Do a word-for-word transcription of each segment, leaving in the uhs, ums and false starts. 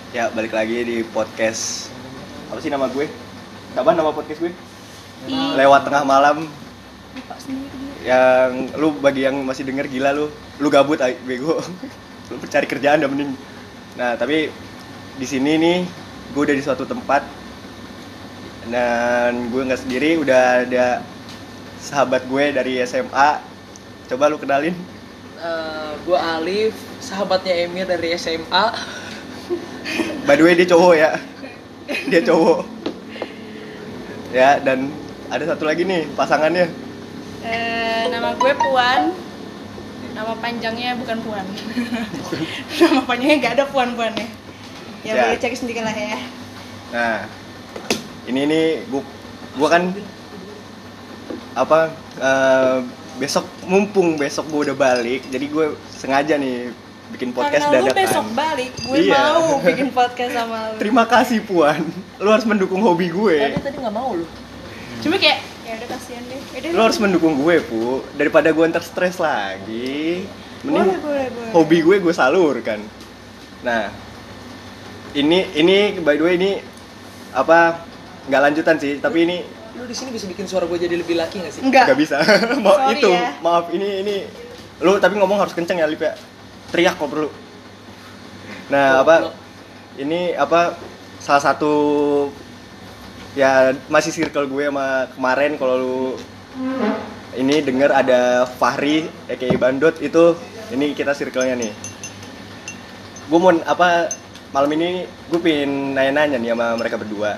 Ya, balik lagi di podcast. Apa sih nama gue? Kapan nama podcast gue? I- Lewat tengah malam. Lupa sendiri. Yang lu bagi yang masih denger gila lu. Lu gabut ay, bego. Lu cari kerjaan udah mending. Nah, tapi di sini nih gue udah di suatu tempat. Dan gue enggak sendiri, udah ada sahabat gue dari S M A. Coba lu kenalin. Uh, gue Alif, sahabatnya Emir dari S M A. By the way dia cowok ya. Dia cowok. Ya, dan ada satu lagi nih pasangannya. Eh, nama gue Puan. Nama panjangnya bukan Puan. Nama panjangnya nggak ada Puan-puannya. Ya, Ya. boleh cek sendiri lah ya. Nah, ini nih gua, gua kan apa uh, besok mumpung besok gua udah balik, jadi gua sengaja nih bikin podcast Karena dadakan. lu besok balik, gue Iya. mau bikin podcast sama lu. Terima kasih Puan, lu harus mendukung hobi gue. Tadi tadi nggak mau lu. Cuma kayak ya udah kasihan deh. Yaudah, Lu harus mendukung gue, Pu, daripada gue ntar stres lagi. Mending boleh, boleh, boleh. hobi gue gue salurkan. Nah, ini ini by the way ini apa nggak lanjutan sih, tapi ini Lu di sini bisa bikin suara gue jadi lebih laki nggak sih? Enggak. nggak bisa. Maaf Sorry itu, ya. maaf ini ini lu tapi ngomong harus kenceng ya, Lip ya. Teriak kok perlu. Nah, apa ini apa salah satu ya masih circle gue sama kemarin, kalau lu ini denger ada Fahri aka Bandot, itu ini kita circle-nya nih. Gue mau apa malam ini gue pengen nanya-nanya nih sama mereka berdua.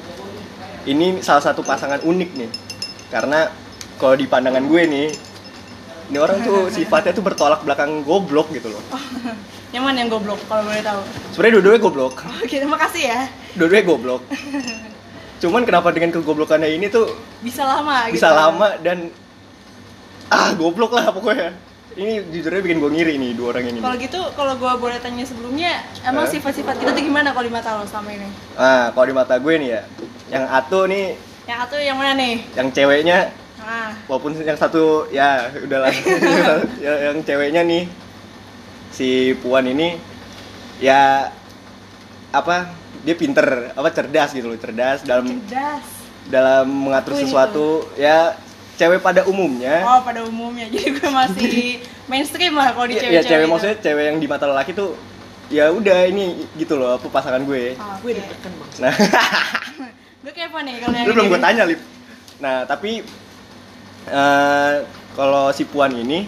Ini salah satu pasangan unik nih. Karena kalau di pandangan gue nih, ini orang tuh sifatnya tuh bertolak belakang goblok gitu loh. Yang mana yang goblok kalau boleh tahu? Sebenarnya dua-duanya goblok. Oke, terima kasih ya. Dua-duanya goblok. Cuman kenapa dengan kegoblokannya ini tuh Bisa lama gitu. bisa lama dan ah goblok lah pokoknya. Ini jujurnya bikin gue ngiri nih dua orang ini. Kalau gitu, kalau gue boleh tanya sebelumnya, emang Eh? sifat-sifat kita tuh gimana kalau di mata lo selama ini? Ah, kalau di mata gue nih ya, yang atu nih, Yang satu yang mana nih? yang ceweknya, Ah, walaupun yang satu ya udahlah. yang, yang ceweknya nih, si Puan ini ya apa? Dia pinter, apa cerdas gitu loh, cerdas dalam cerdas. dalam mengatur Akuin sesuatu. Ya cewek pada umumnya. Oh, pada umumnya. Jadi gue masih mainstream lah kalau di Ya, cewek-cewek. ya cewek itu. maksudnya cewek yang di mata lelaki tuh ya udah ini gitu loh, apa pasangan gue. Oh, Gue oke. deg-degan bang. Nah, Lu kayak apa nih kalau yang lu belum ini? gue tanya, Lip. Nah, tapi eh kalau si Puan ini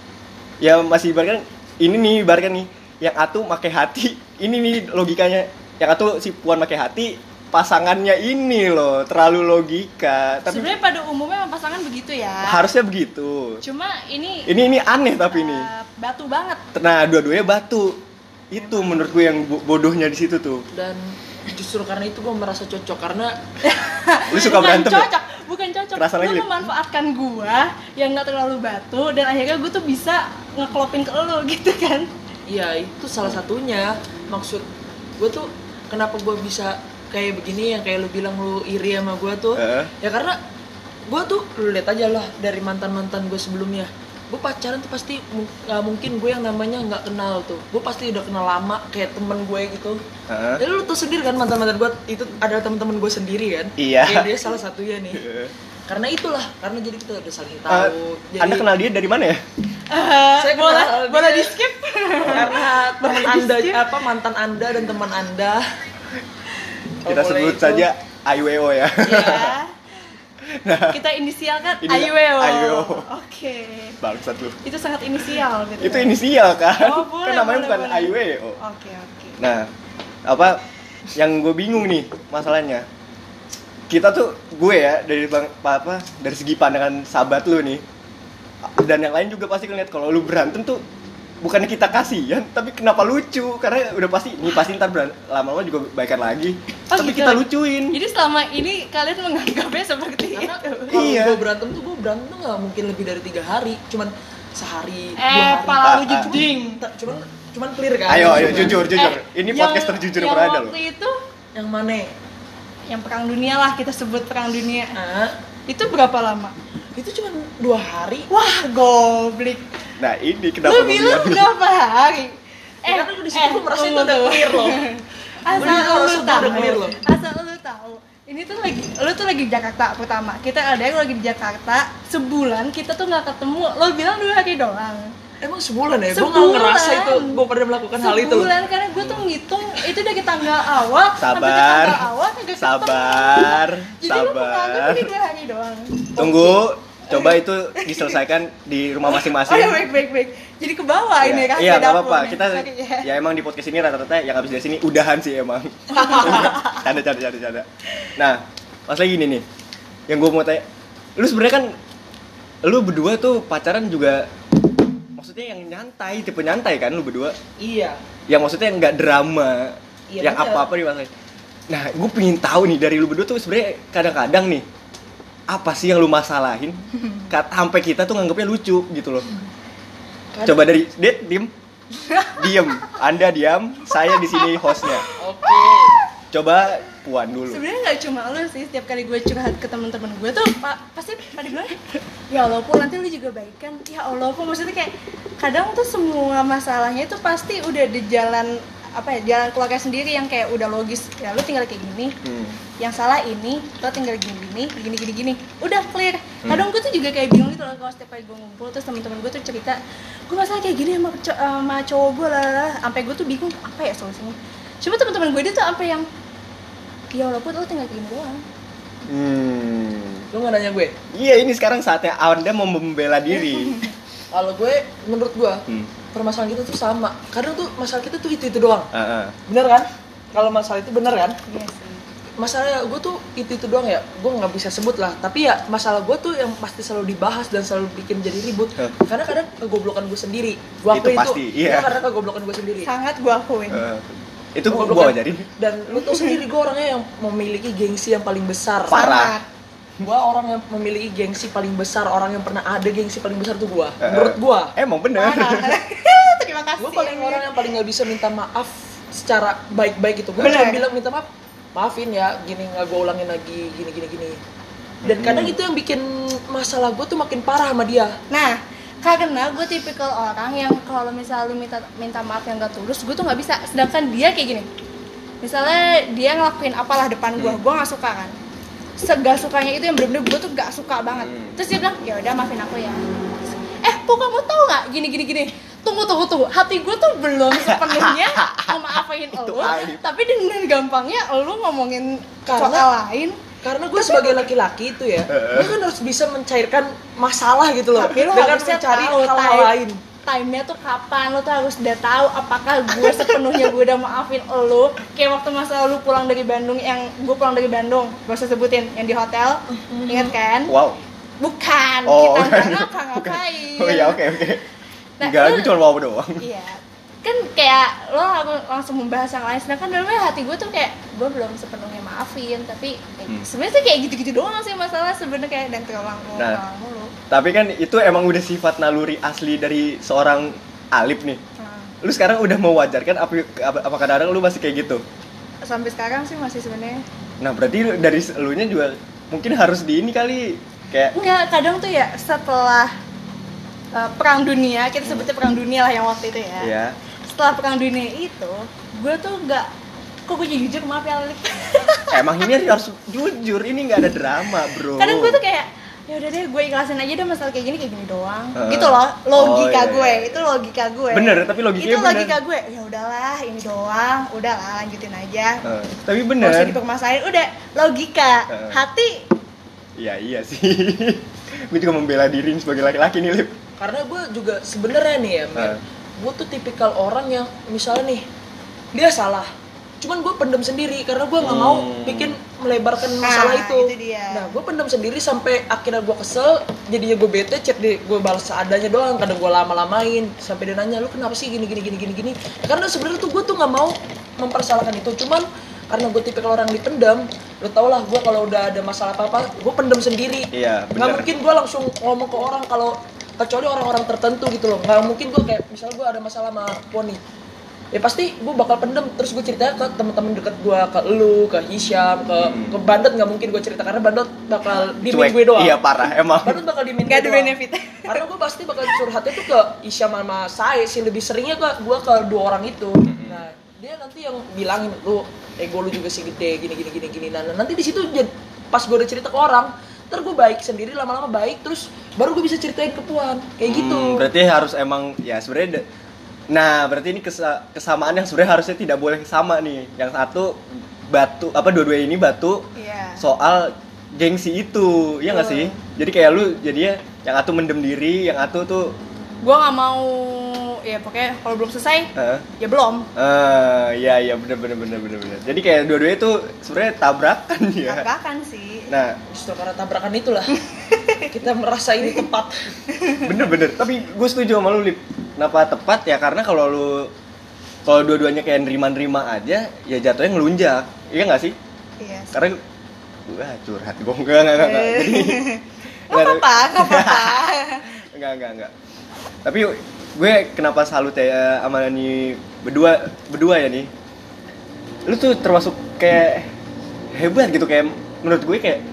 ya masih ibaratkan ini nih ibaratkan nih yang atu pakai hati. Ini nih logikanya. Yang atu si Puan pakai hati, pasangannya ini loh terlalu logika. Tapi Sebenarnya pada umumnya emang pasangan begitu ya. harusnya begitu. Cuma ini Ini ini aneh tapi ini. eh, batu banget. Nah, dua-duanya batu. Itu menurut gue yang bo- bodohnya di situ tuh. Dan justru karena itu gue merasa cocok karena Lu suka bukan berantem ya? cocok, bukan cocok. Kerasa lagi, Lu Lip? memanfaatkan gua yang nggak terlalu batu dan akhirnya gua tuh bisa ngeklopin ke lu gitu kan. iya itu salah satunya. Maksud gue tuh kenapa gue bisa kayak begini yang kayak lu bilang lu iri sama gue tuh. Heeh. Ya karena gue tuh lu lihat aja lah dari mantan-mantan gue sebelumnya. Gue pacaran tuh pasti mu- nggak mungkin gue yang namanya nggak kenal tuh. Gue pasti udah kenal lama kayak temen gue gitu. Heeh. Jadi lu tuh sendiri kan mantan-mantan gue itu ada temen-temen gue sendiri kan. Iya. Kayak dia salah satunya nih. Karena itulah, karena jadi kita udah saling tahu. Eh, jadi Anda kenal dia dari mana ya? Eh, Saya boleh kenal dia. boleh di skip. karena teman Boleh anda di-skip. apa mantan anda dan teman anda. Kita Oh, boleh sebut itu. saja I W O ya. Iya. Kita inisialkan Ini- I W O. I W O. Oke. Bangsat lu. Itu sangat inisial gitu. Itu inisial kan? Oh, boleh, kan namanya boleh, bukan boleh. I W O. Oke, oke. Nah, apa yang gue bingung nih masalahnya. Kita tuh gue ya dari bang apa dari segi pandangan sahabat lu nih. Dan yang lain juga pasti ngeliat kalau lu berantem tuh bukannya kita kasihan, tapi kenapa lucu? Karena udah pasti nih pasti ntar beran- lama-lama juga baikan lagi. Oh, tapi gitu. kita lucuin. Jadi selama ini kalian menganggapnya seperti Karena itu. kalau Iya. gue berantem tuh gue berantem tuh nggak mungkin lebih dari tiga hari, cuman sehari, dua Eh, hari. pala lu Ah, ah. jeding. Ta- cuman cuman clear kan. Ayo, ayo Cuman- jujur, jujur. Eh, Ini yang- podcast terjujur yang yang pernah ada loh. waktu itu Yang mana? yang perang dunia lah, kita sebut perang dunia. Ah, Itu berapa lama? itu cuman dua hari. Wah, goblik. Nah, ini kenapa Lu gua bilang bilang- berapa hari? Eh, karena gue di situ gue merasa itu udah tunggu, clear loh. tunggu. Asal Gua juga lu rasa tahu. udah clear loh. Asal lu tahu. Ini tuh lagi, lu tuh lagi di Jakarta pertama. Kita ada yang lagi di Jakarta sebulan kita tuh nggak ketemu. Lo bilang dua hari doang. Emang sebulan ya? Gue Sebulan. nggak ngerasa itu gue pernah melakukan hal itu. Sebulan karena gue tuh ngitung itu dari tanggal awal sampai ke Sabar. tanggal awal kagak ketemu. Sabar, Jadi lu menganggap sabar. ini dua hari doang. Tunggu, coba itu diselesaikan di rumah Oh masing-masing. ya baik baik baik. Jadi ke bawah ini kan. Iya, nggak apa-apa. Kita Sorry, ya. ya emang di podcast ini rata-rata yang habis dari sini udahan sih emang. Canda, canda, canda, canda. Nah, pas lagi gini nih, yang gue mau tanya, lu sebenarnya kan, lu berdua tuh pacaran juga, maksudnya yang nyantai, tipe nyantai kan lu berdua? Iya. Yang maksudnya nggak drama, Iya, yang bener. apa-apa nih maksudnya. Nah, gue pengen tahu nih dari lu berdua tuh sebenarnya kadang-kadang nih, apa sih yang lu masalahin? Kat- Sampai kita tuh nganggapnya lucu gitu loh. Kadang- Coba dari Dit, diem. Diem. Anda diam, saya di sini hostnya. Oke. Coba Puan dulu. Sebenarnya nggak cuma lu sih, setiap kali gue curhat ke teman-teman gue tuh pa- pasti pada bilang, ya Allah Pul, nanti lu juga baik kan? Ya Allah Pul, maksudnya kayak kadang tuh semua masalahnya itu pasti udah di jalan apa ya, jalan keluarnya sendiri yang kayak udah logis. Ya lu tinggal kayak gini, Hmm. yang salah ini, lo tinggal gini-gini, gini-gini-gini, udah clear. Kadang gue tuh juga kayak bingung gitu loh kalau setiap kali gue ngumpul terus teman-teman gue tuh cerita, gue masalah kayak gini sama, co- sama cowok gue lah, sampai gue tuh bingung apa ya solusinya. Cuma teman-teman gue dia tuh sampai yang, ya walaupun lo tinggal gini doang. Hmm. Lu nggak nanya gue? Iya, ini sekarang saatnya Anda mau membela diri. Kalau gue, menurut gue, Hmm. permasalahan kita tuh sama. Kadang tuh masalah kita tuh itu itu doang. Ah, ah. Bener kan? Kalau masalah itu bener kan? Iya sih. Masalah gue tuh itu itu doang ya. Gue nggak bisa sebut lah. Tapi ya masalah gue tuh yang pasti selalu dibahas dan selalu bikin jadi ribut. Huh. Karena kadang kegoblokan gue sendiri. Gue Itu akuin pasti, iya. Ya, karena kegoblokan gue sendiri. Sangat gue akuin. Eh, itu gua Kegoblokan. ajarin. Dan lu tau sendiri gue orangnya yang memiliki gengsi yang paling besar. Parah. Gue orang yang memiliki gengsi paling besar. Orang yang pernah ada gengsi paling besar tuh gue. Eh, Menurut gue. Emang bener. Parah. Terima kasih. Gue paling orang yang paling nggak bisa minta maaf secara baik-baik gitu. Gue Bener. cuma bilang minta maaf, maafin ya, gini nggak gue ulangin lagi, gini gini gini. Dan Hmm. kadang itu yang bikin masalah gue tuh makin parah sama dia. Nah, karena gue tipikal orang yang kalau misalnya lu minta minta maaf yang gak tulus, gue tuh nggak bisa. Sedangkan dia kayak gini. Misalnya dia ngelakuin apalah depan gue, gue nggak suka kan. Segak sukanya itu yang bener-bener gue tuh gak suka banget. Hmm. Terus dia bilang, ya udah maafin aku ya. Eh, kok kamu tahu nggak? Gini gini gini. Tunggu tunggu tunggu. Hati gue tuh belum sepenuhnya memaafin Itu lo, aib. tapi dengan gampangnya lo ngomongin Karena- soal lain. Karena gue sebagai laki-laki itu ya, gue kan harus bisa mencairkan masalah gitu loh. Tapi lo dengan harusnya mencari tahu hal-hal time- lain. time-nya tuh kapan, lo tuh harus udah tahu apakah gue sepenuhnya gue udah maafin lo. Kayak waktu masa lo pulang dari Bandung, yang gue pulang dari Bandung, gak usah sebutin, yang di hotel, inget kan? Wow. Bukan, Oh, kita nggak bukan. ngapa-ngapain. Oh iya, oke oke. Nah, Enggak, lu- aku cuma mau doang. Iya, kan kayak lo lang- langsung membahas yang lain, sedangkan dalamnya hati gue tuh kayak gue belum sepenuhnya maafin, tapi kayak, Hmm. sebenarnya sih kayak gitu-gitu doang sih masalah sebenarnya, kayak dan terulang Nah. mulu. Tapi kan itu emang udah sifat naluri asli dari seorang Alip nih. Nah, Lu sekarang udah mewajarkan apa apa- apa kadang lu masih kayak gitu? sampai sekarang sih masih sebenarnya. Nah, berarti lu- dari elunya juga mungkin harus di ini kali kayak Enggak, kadang tuh ya setelah uh, perang dunia, kita sebutnya perang dunia lah yang waktu itu ya. ya. Setelah perang dunia itu, gue tuh enggak, kok gue jujur maaf ya Lalik. Emang ini harus jujur, ini nggak ada drama, Bro. Kadang gue tuh kayak, ya udah deh gue ikhlasin aja deh masalah kayak gini kayak gini doang. Uh, gitu loh, logika oh, iya, gue, iya. itu logika gue. Bener, tapi logikanya Itu bener. logika gue. Ya udahlah, ini doang, udahlah lanjutin aja. Eh, tapi Gak bener. usah dipermasalahin, udah logika. Uh. Hati Iya iya sih. Gue juga membela diri sebagai laki-laki nih, Lip. Karena gue juga sebenarnya nih ya, Uh. men, gue tuh tipikal orang yang misalnya nih dia salah, cuman gue pendem sendiri karena gue nggak mau Hmm. bikin melebarkan masalah Ah, itu. itu dia. Nah, gue pendem sendiri sampai akhirnya gue kesel, jadinya gue bete, chat deh, gue balas seadanya doang. Kadang gue lama-lamain sampai dia nanya, lu kenapa sih gini gini gini gini gini. Karena sebenarnya tuh gue tuh nggak mau mempersalahkan itu, cuman karena gue tipikal orang dipendam, lo tau lah gue kalau udah ada masalah apa apa, gue pendem sendiri. Iya, Nggak bener. mungkin gue langsung ngomong ke orang kalau kecuali orang-orang tertentu gitu loh. Nggak mungkin gue kayak misalnya gue ada masalah sama Poni, ya pasti gue bakal pendem terus gue ceritanya ke teman-teman deket gue, ke lu, ke Hisham, ke Hmm. ke Bandot. Nggak mungkin gue cerita karena Bandot bakal Cuek. dimin gue doang. Iya, parah emang. Bandot bakal dimin Nggak gue ada doang. benefit. Karena gue pasti bakal curhatnya tuh ke Hisham sama saya sih, lebih seringnya ke gue ke dua orang itu. Nah, dia nanti yang bilangin lu ego lu juga sih gede gini gini gini gini nah nanti di situ pas gue udah cerita ke orang ntar gue baik sendiri lama-lama baik terus baru gue bisa ceritain ke Puan kayak gitu. Hmm, berarti harus emang ya sebenarnya nah berarti ini kesa- kesamaan yang sebenarnya harusnya tidak boleh sama nih. Yang satu batu apa dua-duanya ini batu Iya. soal gengsi itu, iya nggak sih? Jadi kayak lu jadinya yang satu mendem diri, yang satu tuh Gue nggak mau, ya pokoknya kalau belum selesai, uh, ya belum. uh, iya iya bener bener bener bener bener. Jadi kayak dua-duanya tuh sebenarnya tabrakan ya. Tabrakan sih. Nah, justru karena tabrakan itulah kita merasa ini tepat. bener bener. Tapi gue setuju sama lu, Lip. Kenapa tepat ya? Karena kalau lu kalau dua-duanya kayak nerima-nerima aja, ya jatuhnya ngelunjak. Iya nggak sih? Iya. Karena gue curhat gue enggak enggak enggak. enggak. Jadi Nggak apa-apa, nggak apa-apa. enggak enggak enggak. Tapi gue kenapa salut ya sama nih berdua berdua ya nih. Lu tuh termasuk kayak hebat gitu kayak menurut gue kayak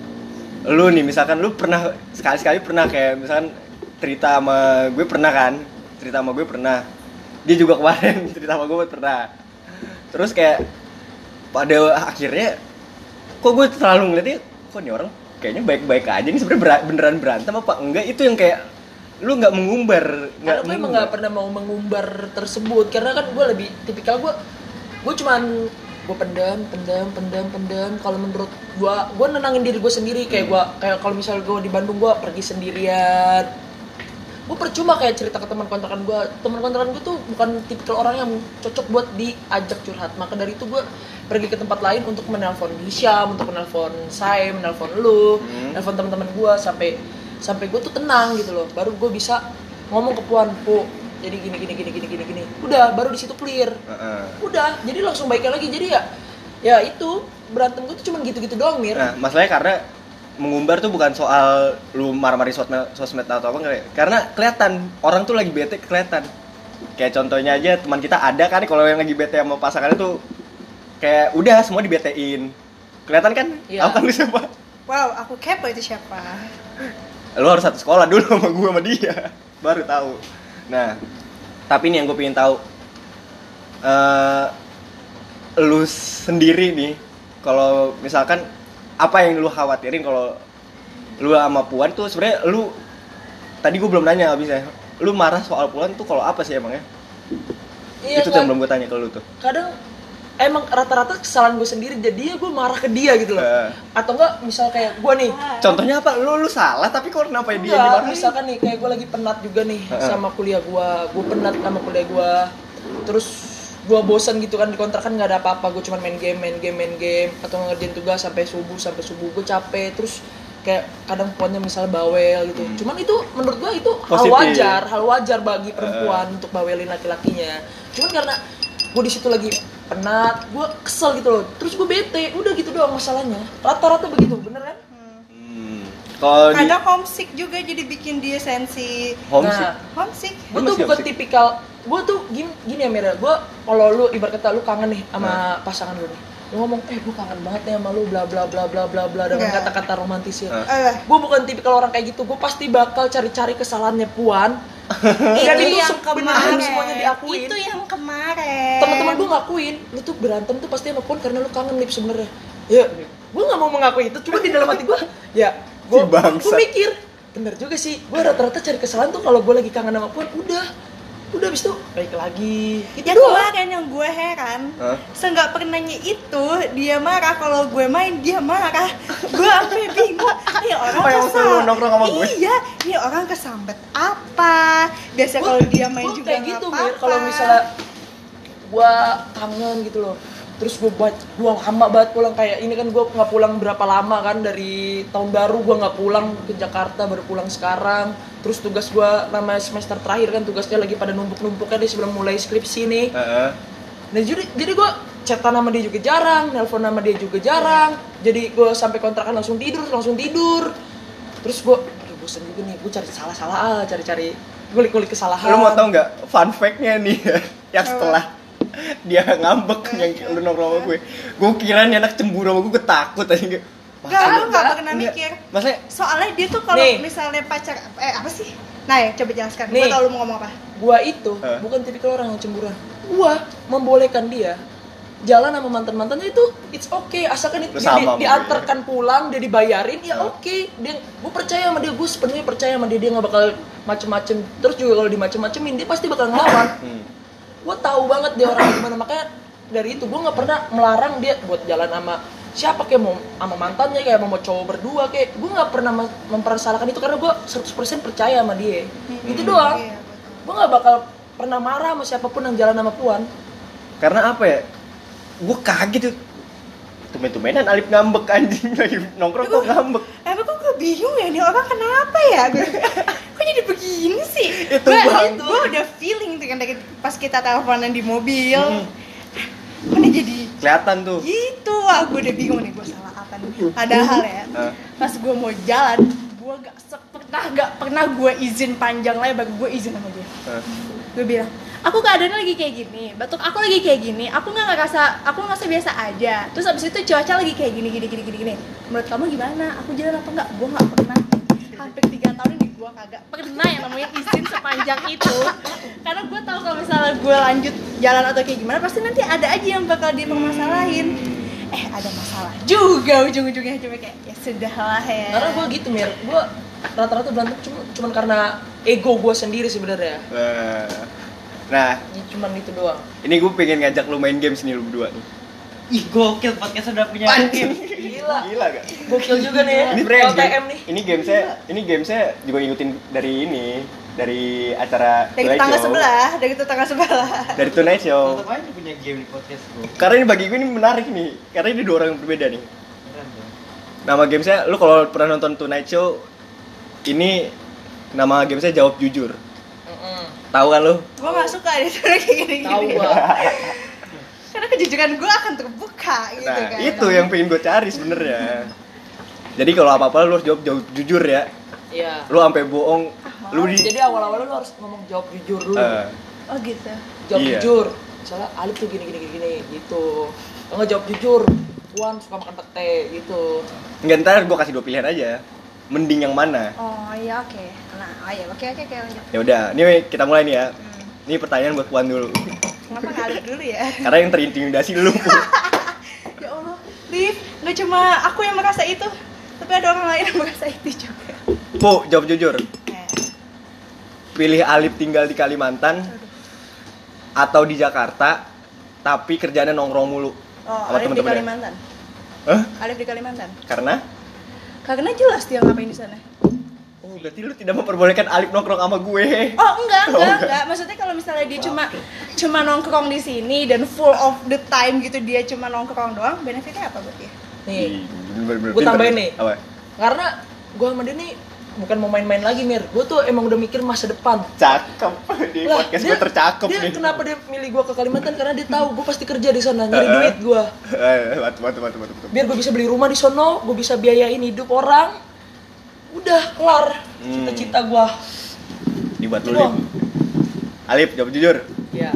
lu nih misalkan lu pernah sekali-sekali pernah kayak misalkan cerita sama gue pernah kan? Cerita sama gue pernah. Dia juga kemarin cerita sama gue pernah. Terus kayak pada akhirnya kok gue selalu ngeliatnya kok nih orang kayaknya baik-baik aja nih sebenarnya beneran berantem apa enggak itu yang kayak lu nggak mengumbar karena gue emang nggak pernah mau mengumbar tersebut karena kan gue lebih tipikal gue gue cuman gue pendam pendam pendam pendam kalau menurut gue gue nenangin diri gue sendiri kayak gue kayak kalau misalnya gue di Bandung gue pergi sendirian gue percuma kayak cerita ke teman kontrakan gue teman kontrakan gue tuh bukan tipikal orang yang cocok buat diajak curhat maka dari itu gue pergi ke tempat lain untuk menelpon Hisham untuk menelpon Sai menelpon lu hmm. menelpon teman-teman gue sampai sampai gue tuh tenang gitu loh baru gue bisa ngomong ke Puan Pu jadi gini gini gini gini gini gini udah baru di situ clear uh-uh. udah jadi langsung baikan lagi jadi ya ya itu berantem gue tuh cuma gitu-gitu doang Mir. Nah masalahnya karena mengumbar tuh bukan soal lu marah-marah sosmed, sosmed atau apa enggak karena kelihatan orang tuh lagi bete kelihatan kayak contohnya aja teman kita ada kan kalau yang lagi bete sama pasangannya tuh kayak udah semua dibetein kelihatan kan ya. Apa kan lu siapa Wow, aku kepo itu siapa. lu harus satu sekolah dulu sama gue sama dia baru tahu. Nah tapi nih yang gue pengen tahu uh, lu sendiri nih kalau misalkan apa yang lu khawatirin kalau lu sama Puan tuh sebenarnya lu tadi gue belum nanya abisnya lu marah soal Puan tuh kalau apa sih emangnya? Iya, itu tuh yang belum gue tanya ke lu tuh. Kadang emang rata-rata kesalahan gue sendiri jadi gue marah ke dia gitu loh uh. atau enggak misal kayak gue nih contohnya apa lu lu salah tapi kok kenapa dia enggak, dimarahin misalkan nih kayak gue lagi penat juga nih uh-uh. sama kuliah gue gue penat sama kuliah gue terus gue bosan gitu kan di kontrakan nggak ada apa-apa gue cuma main game main game main game atau ngerjain tugas sampai subuh sampai subuh gue capek terus kayak kadang Puannya misalnya bawel gitu hmm. cuman itu menurut gue itu Positif. hal wajar hal wajar bagi perempuan uh. untuk bawelin laki-lakinya cuman karena gue di situ lagi penat, gue kesel gitu loh. Terus gue bete, udah gitu doang masalahnya. Rata-rata begitu, bener kan? Hmm. Kalau di Kadang homesick juga jadi bikin dia sensi. homesick. Nah, Homesick. gue Lu tuh masih bukan homesick? tipikal, gue tuh gini, gini ya Mira, gue kalau lu ibarat kata lu kangen nih sama pasangan lu nih. Lu ngomong, eh gue kangen banget nih sama lu, bla bla bla bla bla bla dengan Nggak. kata-kata romantis ya. Nah. Eh, Gue bukan tipikal orang kayak gitu, gue pasti bakal cari-cari kesalahannya Puan. Dan itu itu yang se- beneran kemarin. semuanya diakuin. Itu yang kemarin. Teman-teman gue ngakuin, lu tuh berantem tuh pasti sama Puan karena lu kangen Lip sebenarnya. Ya, gue nggak mau mengakui itu, cuma di dalam hati gue, ya, gue Si bangsat. gue mikir, bener juga sih. Gue rata-rata cari kesalahan tuh kalau gue lagi kangen sama Puan, udah, udah abis itu baik lagi. Itu Ya doang. kemarin yang gue heran, Hah? seenggak pernahnya itu dia marah kalau gue main dia marah. Gue sampai bingung. Ini orang Apa yang waktu kesal. lu nongkrong sama gue? Iya, ini orang kesambet apa? Biasa Gua- kalau dia main gua juga kayak nggak gitu apa-apa. Mir kalau misalnya gua kangen gitu loh terus gua buat gua lama banget pulang kayak ini kan gua nggak pulang berapa lama kan dari tahun baru gua nggak pulang ke Jakarta baru pulang sekarang terus tugas gua namanya semester terakhir kan tugasnya lagi pada numpuk-numpuknya di sebelum mulai skripsi nih Heeh. nah jadi jadi gua chatan sama dia juga jarang nelpon sama dia juga jarang jadi gua sampai kontrakan langsung tidur langsung tidur terus gua aduh bosan juga nih gua cari salah-salah ah cari-cari ngulik-ngulik kesalahan Lu mau tau nggak fun fact-nya nih yang setelah dia ngambek yang lu nongkrong sama gue. Gue kira nih anak cemburu sama gue, gue takut aja. Enggak, lu nggak pernah Enggak. mikir. Maksudnya Soalnya dia tuh kalau Nih. misalnya pacar eh apa sih? Nah ya coba jelaskan. Nih. Gue tau lu mau ngomong apa. gua itu Hah? bukan tipikal orang yang cemburuan gua membolehkan dia jalan sama mantan-mantannya itu it's okay asalkan itu Lu dia, sama di, sama diantarkan pulang, dia dibayarin ya Oh. oke. Okay. Dia gue percaya sama dia, gue sepenuhnya percaya sama dia, dia nggak bakal macem-macem. Terus juga kalau dimacem-macemin dia pasti bakal ngelawan. Hmm. Gue tahu banget dia orang gimana, makanya dari itu gue nggak pernah melarang dia buat jalan sama siapa kayak mau sama mantannya kayak mau cowok berdua kayak gue nggak pernah mem- mempersalahkan itu karena gue seratus persen percaya sama dia. Hmm. Itu doang. Iya, betul. Gue nggak bakal pernah marah sama siapapun yang jalan sama Puan. Karena apa ya? Gue kaget tuh. Tumen-tumenan Alip ngambek anjing lagi nongkrong kok ngambek. Tapi kok gue bingung ya, nih orang kenapa ya? Gue, kok jadi begini sih? Itu Gue bang. gue udah feeling tuh kan dari pas kita teleponan di mobil. Hmm. Kok ini jadi Kelihatan tuh. gitu? Wah, gue udah bingung nih, gue salah apa nih. Padahal ya, Hah? pas gue mau jalan, gue gak pernah gak pernah gue izin panjang lebar, gue izin sama dia. Hah? Gue bilang, aku keadaannya lagi kayak gini, batuk aku lagi kayak gini, aku nggak ngerasa, aku ngerasa biasa aja. Terus abis itu cuaca lagi kayak gini, gini, gini, gini, gini. Menurut kamu gimana? Aku jalan apa enggak? Gue nggak pernah. Hampir tiga tahun ini gue kagak pernah yang namanya izin sepanjang itu. Karena gue tahu kalau misalnya gue lanjut jalan atau kayak gimana, pasti nanti ada aja yang bakal dipermasalahin. Eh, ada masalah juga ujung-ujungnya, cuma kayak ya sudah lah ya. Karena gue gitu Mir, gue rata-rata berantem cuma cuman karena ego gue sendiri sebenarnya. Eh, Nah, Ya, cuman itu doang. ini gue pengen ngajak lu main games nih lu berdua nih. Ih gokil podcast udah punya Anjing. Gila. Gila gak? Gokil juga nih ya. Ini sebenarnya L T M game- nih. Ini gamesnya, ini gamesnya juga ngikutin dari ini, dari acara dari Tonight tetangga Show. sebelah, dari tetangga sebelah. Dari Tonight Show. Tetep aja punya game di podcast gue. Karena ini bagi gue ini menarik nih, karena ini dua orang yang berbeda nih. Keren ya. Nama gamesnya, lu kalau pernah nonton Tonight Show, ini nama gamesnya Jawab Jujur. Mm-mm. Tahu kan lu? Gue gak suka deh soalnya kayak gini-gini. Tahu gua. Karena kejujuran gue akan terbuka gitu Nah, kan. itu yang pengen gue cari sebenarnya. Jadi kalau apa-apa lu harus jawab jawab jujur ya. Iya. Lu sampai bohong, lu di Jadi awal-awal lu harus ngomong jawab jujur dulu. Eh, Oh gitu. Jawab iya. jujur. Misalnya Alif tuh gini gini gini, gini gitu. Kalau nggak jawab jujur, Puan suka makan pete gitu. enggak, ntar gue kasih dua pilihan aja. Mending yang mana? Oh iya oke. Nah, oh iya oke oke oke lanjut. Ya udah, ini kita mulai nih ya. Hmm. Ini pertanyaan buat Puan dulu. Kenapa ngalih dulu ya? Karena yang terintimidasi lu. Ya Allah, Liv, nggak cuma aku yang merasa itu, tapi ada orang lain yang merasa itu juga. Pu, jawab jujur. Eh, Pilih Alip tinggal di Kalimantan atau di Jakarta, tapi kerjanya nongkrong mulu. Oh, Sama Alif di temen-temennya. Kalimantan. Hah? Alif di Kalimantan. Karena? Karena jelas dia ngapain di sana. Oh, berarti lu tidak memperbolehkan Alip nongkrong sama gue. Oh enggak, Oh, enggak, enggak. enggak. Maksudnya kalau misalnya dia cuma cuma nongkrong di sini dan full of the time gitu dia cuma nongkrong doang, benefitnya apa buat dia? Nih, Bener-bener Gua pinter tambahin nih. Apa? karena gua sama dia nih bukan mau main-main lagi Mir. Gua tuh emang udah mikir masa depan. Cakep. Di Lah, podcast dia- gue tercakep dia nih. Kenapa dia milih gua ke Kalimantan? Karena dia tahu gua pasti kerja di sana, nyari Eh, eh. duit gua. Eh, Matu, matu, matu, matu, matu. Biar gua bisa beli rumah di sono, gua bisa biayain hidup orang. Udah kelar Hmm. cita-cita gua. Ini buat Itu lu, Lip. doang. Alip, jawab jujur. Ya.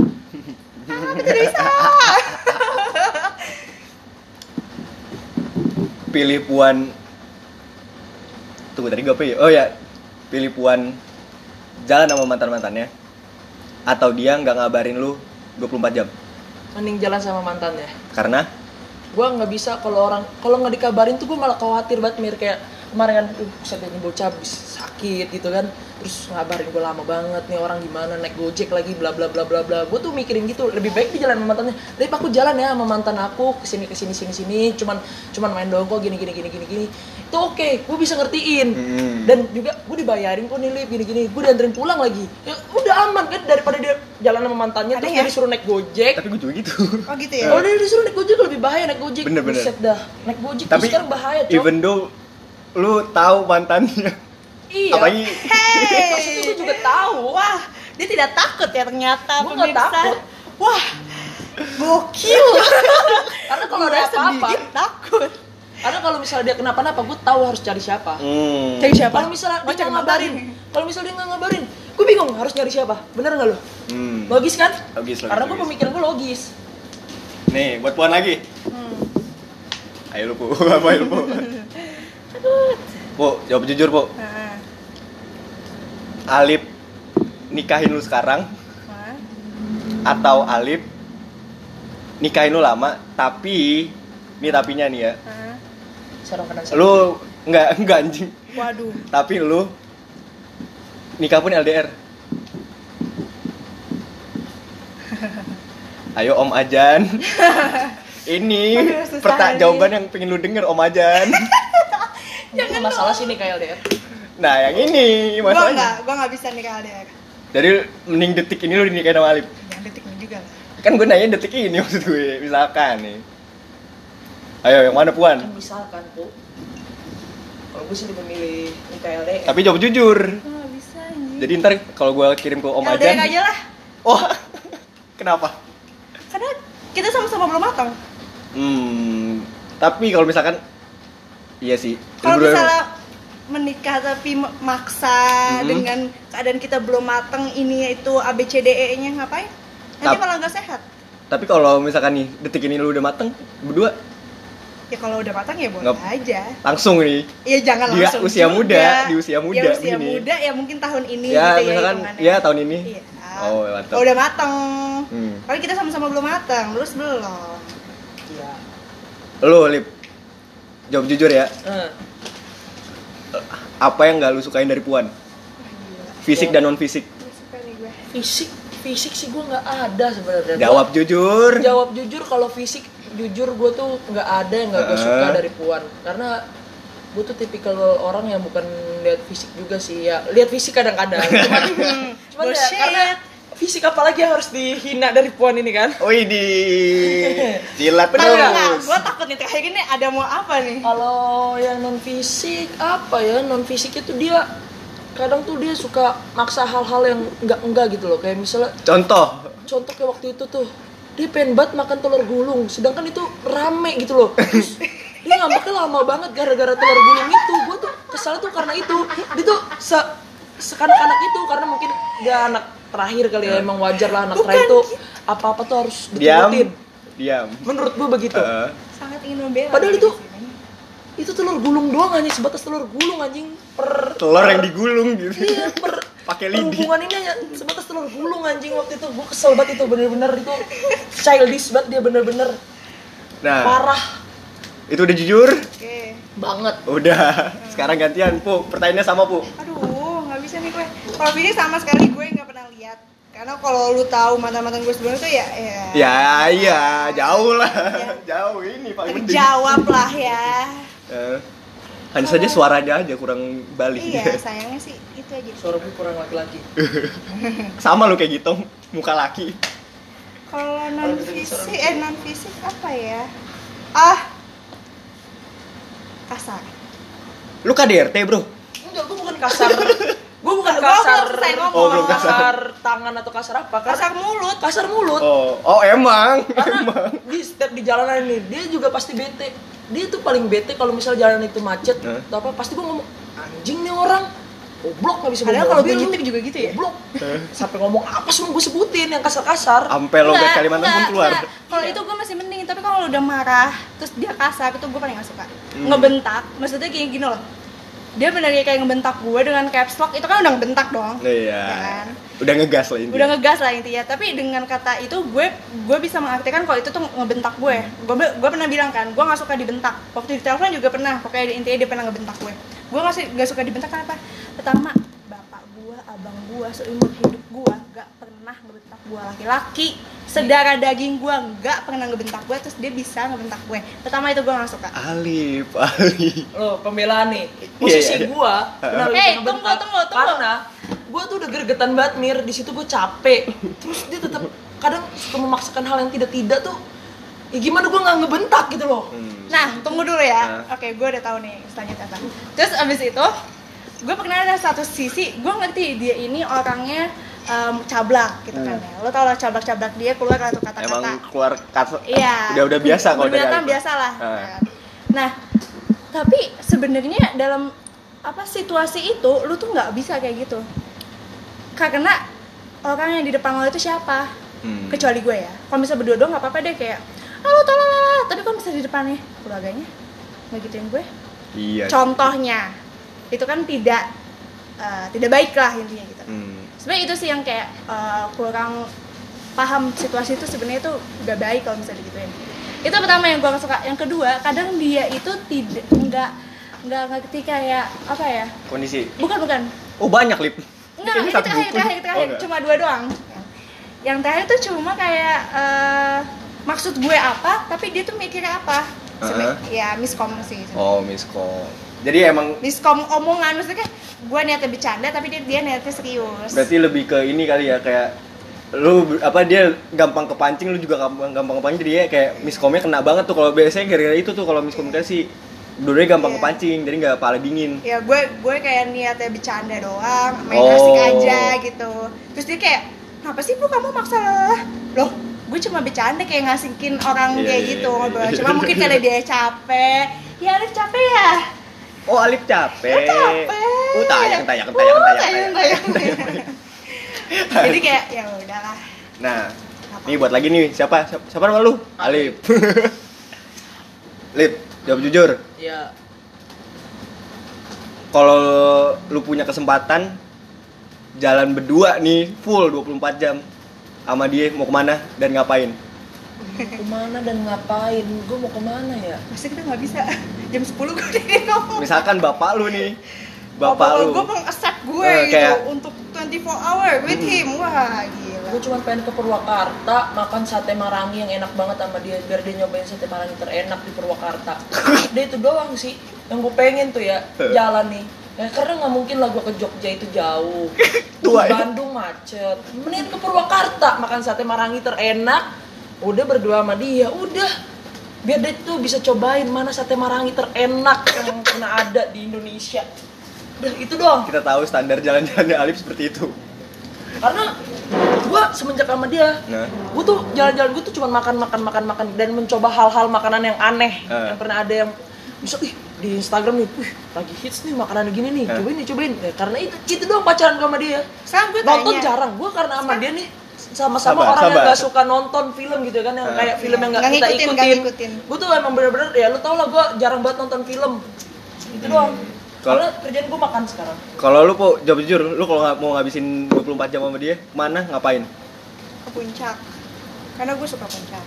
Pilih Puan. Tunggu tadi gue apa ya? Oh ya, pilih Puan jalan sama mantan-mantannya atau dia nggak ngabarin lu dua puluh empat jam. Mending jalan sama mantannya. Karena Gua nggak bisa kalau orang kalau nggak dikabarin tuh gua malah khawatir banget Mir, kayak kemarin kan uh saya ini bocah habis sakit gitu kan, terus ngabarin gua lama banget nih orang gimana naik gojek lagi bla bla bla bla bla. Gua tuh mikirin gitu, lebih baik dia jalan sama mantannya. Lebih baik aku jalan ya sama mantan aku kesini kesini sini sini cuman cuman main doang kok gini gini gini gini gini itu oke, gue bisa ngertiin. Hmm. Dan juga gue dibayarin kok nih Lip, gini gini gue dianterin pulang lagi ya udah aman kan daripada dia jalan sama mantannya Ada terus ya? dia disuruh naik gojek. tapi gue juga gitu. Oh gitu Eh. ya. Kalau dia disuruh naik gojek lebih bahaya naik gojek. Bener-bener. Buset dah. Naik gojek Tapi tuh sekarang bahaya, Cok. even though lu tahu mantannya. Iya. Apalagi Hey, Maksudnya gue juga tahu. Wah, dia tidak takut ya ternyata. Gua nggak pemirsa. takut. Wah, gokil. Karena kalau ada Gua apa-apa, sedikit takut. karena kalau misalnya dia kenapa-napa, gue tahu harus cari siapa. hmm. Cari siapa? Kalau misalnya Gua dia cari nggak ngabarin, mantan. kalau misalnya dia nggak ngabarin, gue bingung harus nyari siapa. Bener nggak lo? Hmm. Logis kan? Logis, logis, Karena gue logis. pemikiran gue logis. Nih, buat Puan lagi. Hmm. Ayo lu, Pu. Apa ayo lu, Pu? Pu, jawab jujur, Pu. Nah, Alip nikahin lu sekarang nah. atau Alip nikahin lu lama, tapi ini tapinya nih ya. Hah? Sarung kanan saya. Lu enggak enggak anjing. Waduh. Tapi lu nikah pun L D R. Ayo Om Ajan. Ini Aduh, susah pertanyaan nih. jawaban yang pengen lu denger Om Ajan. Jangan masalah sih nih kayak L D R. Nah, yang ini Gua masalahnya. enggak, gua enggak bisa nikah L D R. Jadi mending detik ini lu dinikahin sama Alip. Yang detik ini juga lah. Kan gue nanya detik ini maksud gue, misalkan nih. Ayo yang mana Puan? Kan misalkan tuh kalau gue sih lebih memilih nikah L D R. Tapi jawab jujur. Gua enggak bisa anjing. Jadi ntar kalau gue kirim ke Om L D R Ajan. aja lah. Oh, kenapa? Karena kita sama-sama belum matang. Hmm, tapi kalau misalkan, iya sih. Kalau Lu berdua- misalnya menikah tapi m- maksa Mhm. dengan keadaan kita belum matang, ini itu A B C D E-nya ngapain? Nanti Tap- malah nggak sehat. Tapi kalau misalkan nih detik ini lu udah mateng, berdua Ya kalau udah matang ya boleh Nggak- aja. langsung nih. Ya jangan Di langsung usia juga. muda, di usia muda Ya usia gini. muda ya mungkin tahun ini Ya, gitu misalkan, hitungannya. ya, tahun ini. Iya. Oh, mantap. Kalau udah matang. Hmm. Kalau kita sama-sama belum matang, terus belum. Iya. Lu Lip, jawab jujur ya. Eh, Apa yang nggak lu sukain dari Puan? Fisik dan non fisik. Gak suka nih gue. fisik fisik sih gue nggak ada sebenarnya. Gua- Jawab jujur. Jawab jujur, kalau fisik jujur gue tuh nggak ada yang nggak gue suka Eh. dari Puan, karena gue tuh tipikal orang yang bukan lihat fisik juga sih ya, lihat fisik kadang-kadang cuman, cuman ya, Bullshit. karena fisik apalagi yang harus dihina dari Puan ini kan. Wih di jilat Bener nggak? Nah, terus. gue takut nih kayak gini ada mau apa nih? Kalau yang non fisik apa ya, non fisik itu dia kadang tuh dia suka maksa hal-hal yang enggak enggak gitu loh, kayak misalnya Contoh. contoh kayak waktu itu tuh dia pengen banget makan telur gulung, sedangkan itu rame gitu loh. Terus dia ngambeknya lama banget gara-gara telur gulung itu. Gue tuh kesal tuh karena itu. Dia tuh se sekanak-kanak itu, karena mungkin dia anak terakhir kali ya, emang wajar lah anak Bukan terakhir tuh gitu. apa-apa tuh harus Diam. diturutin. Diam. Menurut gue begitu. Eh, Sangat ingin membela. Padahal di itu sini. itu telur gulung doang, hanya sebatas telur gulung anjing, per telur yang digulung gitu. iya per Pakai lidi. perhubungan ini hanya sebatas telur gulung anjing. Waktu itu gue kesel banget, itu bener-bener itu childish banget dia, bener-bener Nah, parah itu udah jujur. Oke. banget. Udah. Sekarang gantian, Pu. Pertanyaannya sama, Pu. Aduh, nggak bisa nih gue. Kalau ini sama sekali gue nggak pernah lihat. Karena kalau lu tahu mantan-mantan gue sebelumnya tuh ya, ya. Ya, iya, jauh lah. Ya. Jauh ini paling penting. Terjawab lah ya. Eh, hanya saja suaranya aja kurang balik. Iya, sayangnya sih itu aja. Suara gue kurang laki-laki. Sama lu kayak gitu, muka laki. Kalau non fisik, eh non fisik apa ya? Ah, kasar. Lu K D R T, Bro. Enggak, gue bukan kasar. Gue bukan Gua belum kasar. selesai ngomong. Oh, belum kasar. kasar tangan atau kasar apa? Karena Kasar mulut. kasar mulut. Oh, oh emang. Karena di setiap di jalanan ini dia juga pasti bete. Dia tuh paling bete kalau misal jalan itu macet Hah? atau apa, pasti gue ngomong anjing nih orang. Goblok, nggak bisa bawa Padahal kalau mobil gue lu. nyetir juga gitu ya. Goblok. Sampai ngomong apa semua gue sebutin yang kasar-kasar. Sampai logat Enggak, Kalimantan pun enggak, keluar. enggak. Kalau itu gue masih mending, tapi kalau udah marah terus dia kasar itu gue paling gak suka. Hmm. Ngebentak, maksudnya kayak gini loh. Dia bener kayak ngebentak gue dengan caps lock, itu kan udah ngebentak dong. Iya. Ya kan? Udah ngegas lah intinya. Udah ngegas lah intinya, tapi dengan kata itu gue gue bisa mengartikan kalau itu tuh ngebentak gue. Gue gue pernah bilang kan, gue nggak suka dibentak. Waktu di telepon juga pernah, pokoknya intinya dia pernah ngebentak gue. Gue nggak su- nggak suka dibentak kenapa? Pertama, bapak gue, abang gue, seumur hidup gue nggak pernah ngebentak gue. Laki-laki sedara daging gue nggak pernah ngebentak gue, terus dia bisa ngebentak gue. Pertama itu gue nggak suka. Alif, Alif. Loh, pembelaan nih. Posisi Iya, iya, iya. gua kenapa Eh, bisa tunggu, ngebentak? tunggu, tunggu. Karena gua tuh udah gregetan banget, Mir. Di situ gua capek. Terus dia tetap kadang suka memaksakan hal yang tidak-tidak tuh. Ya gimana gua nggak ngebentak gitu loh. Hmm. Nah, tunggu dulu ya. Nah. Oke, gue udah tahu nih selanjutnya apa. Terus abis itu, gue pernah ada satu sisi, gue ngerti dia ini orangnya em, cablak gitu kan ya. Lo tau lah cablak-cablak dia keluar satu kata-kata. Emang keluar kata. Iya. Udah udah biasa kalau dari Binatang Alif. biasa lah. Ah. Nah, tapi sebenarnya dalam apa situasi itu, lu tuh nggak bisa kayak gitu. Karena orang yang di depan lo itu siapa? Hmm. Kecuali gue ya. Kalau misalnya berdua doang nggak apa-apa deh kayak, halo tolong. Tapi kalau misalnya di depannya keluarganya nggak gituin gue. Iya. Contohnya, itu kan tidak eh, tidak baik lah intinya gitu. Hmm. Sebenarnya itu sih yang kayak eh, kurang paham situasi itu sebenarnya tuh gak baik kalau misalnya digituin. Itu pertama yang gue gak suka. Yang kedua, kadang dia itu tidak nggak nggak ngerti kayak apa ya? Kondisi. Bukan bukan. Oh banyak lip. Enggak, Ini ini satu terakhir buku. terakhir terakhir Oh, cuma dua doang. Yang terakhir tuh cuma kayak eh, maksud gue apa, tapi dia tuh mikirnya apa? Sebe- Uh-huh. Ya miskom sih. Oh miskom. Jadi emang Miskom omongan maksudnya kayak gue niatnya bercanda tapi dia dia niatnya serius. berarti lebih ke ini kali ya, kayak lu apa dia gampang kepancing, lu juga gampang gampang kepancing, jadi ya kayak miskomnya kena banget tuh. Kalau biasanya gara-gara itu tuh kalau miskomunikasi dua-duanya gampang Iya. kepancing, jadi nggak kepala dingin. Ya gue gue kayak niatnya bercanda doang, main Oh. asik aja gitu. Terus dia kayak, kenapa sih bu kamu maksa lelah? Loh, gue cuma bercanda kayak ngasihin orang Iya, kayak iya, gitu iya. ngobrol. Cuma mungkin karena dia capek. Ya Alif capek ya? Oh Alif capek. Lu capek. Uh tayang tayang tayang Uh, tayang tayang, tayang. tayang. Jadi kayak ya udahlah. Nah, nih buat lagi nih, siapa? Siapa, siapa nama lu? Alif. Lip, jawab jujur. Ya, Kalau lu punya kesempatan jalan berdua nih full dua puluh empat jam sama dia, mau kemana dan ngapain? kemana dan ngapain? Gue mau kemana ya? Masa kita nggak bisa? Jam sepuluh gue udah ngomong. Misalkan bapak lu nih, bapak lu. Gue meng-accept gue Eh, gitu kayak- untuk twenty-four hour with him. Wah, gila. Gue cuma pengen ke Purwakarta makan sate marangi yang enak banget sama dia, biar dia nyobain sate marangi terenak di Purwakarta. Dia itu doang sih yang gue pengen tuh ya, jalan nih. Ya, karena nggak mungkin lah gue ke Jogja itu jauh, Tua di ya? Bandung macet. Mendingan ke Purwakarta makan sate marangi terenak, udah berdua sama dia, udah biar dia tuh bisa cobain mana sate marangi terenak yang pernah ada di Indonesia. Udah itu doang. Kita tahu standar jalan-jalannya Alif seperti itu. Karena gue semenjak sama dia, Nah. gue tuh jalan-jalan gue tuh cuma makan makan makan makan dan mencoba hal-hal makanan yang aneh. Eh. Yang pernah ada yang bisa ih di Instagram nih, wih lagi hits nih makanan gini nih, Eh. cobain nih cobain. Ya, karena itu itu doang pacaran gue sama dia. Sekarang gue Nonton tanya. jarang, gue karena sama dia nih sama-sama Sabar, orang yang sabar. gak suka nonton film gitu kan, yang Eh. kayak film yang gak Nggak kita ngikutin, nggak ikutin. ngikutin. Gue tuh emang bener-bener ya lu tau lah gue jarang banget nonton film. Itu doang. Kalau- Karena kerjaan gue makan sekarang. Kalau lu po, jawab jujur, lu kalau nggak mau ngabisin dua puluh empat jam sama dia, kemana, ngapain? Ke puncak. Karena gue suka puncak.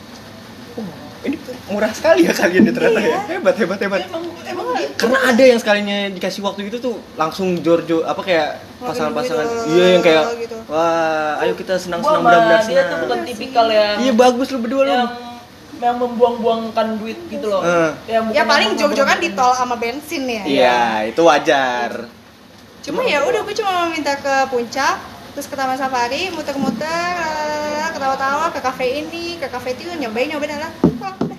Ini murah sekali ya kalian nih ternyata Iya. ya. Hebat, hebat, hebat. Emang emang gitu. Karena ada yang sekalinya dikasih waktu gitu tuh langsung jorjo apa kayak Ngeluarin pasangan-pasangan. duit, Iya yang kayak gitu. wah, ayo kita Gue senang-senang sama benar-benar dia tuh senang. bukan tipikal yang Iya bagus lu berdua lu. yang yang membuang-buangkan duit gitu loh. Eh. Yang bukan Ya paling yang jog-jogan di membuang-buangkan tol sama bensin ya. Iya, itu wajar. Cuma ya udah gue cuma minta ke puncak, terus ke Taman Safari, muter-muter, lalala, ketawa-tawa, ke kafe ini, ke kafe itu, nyobain nyobain lah. Pulang, udah.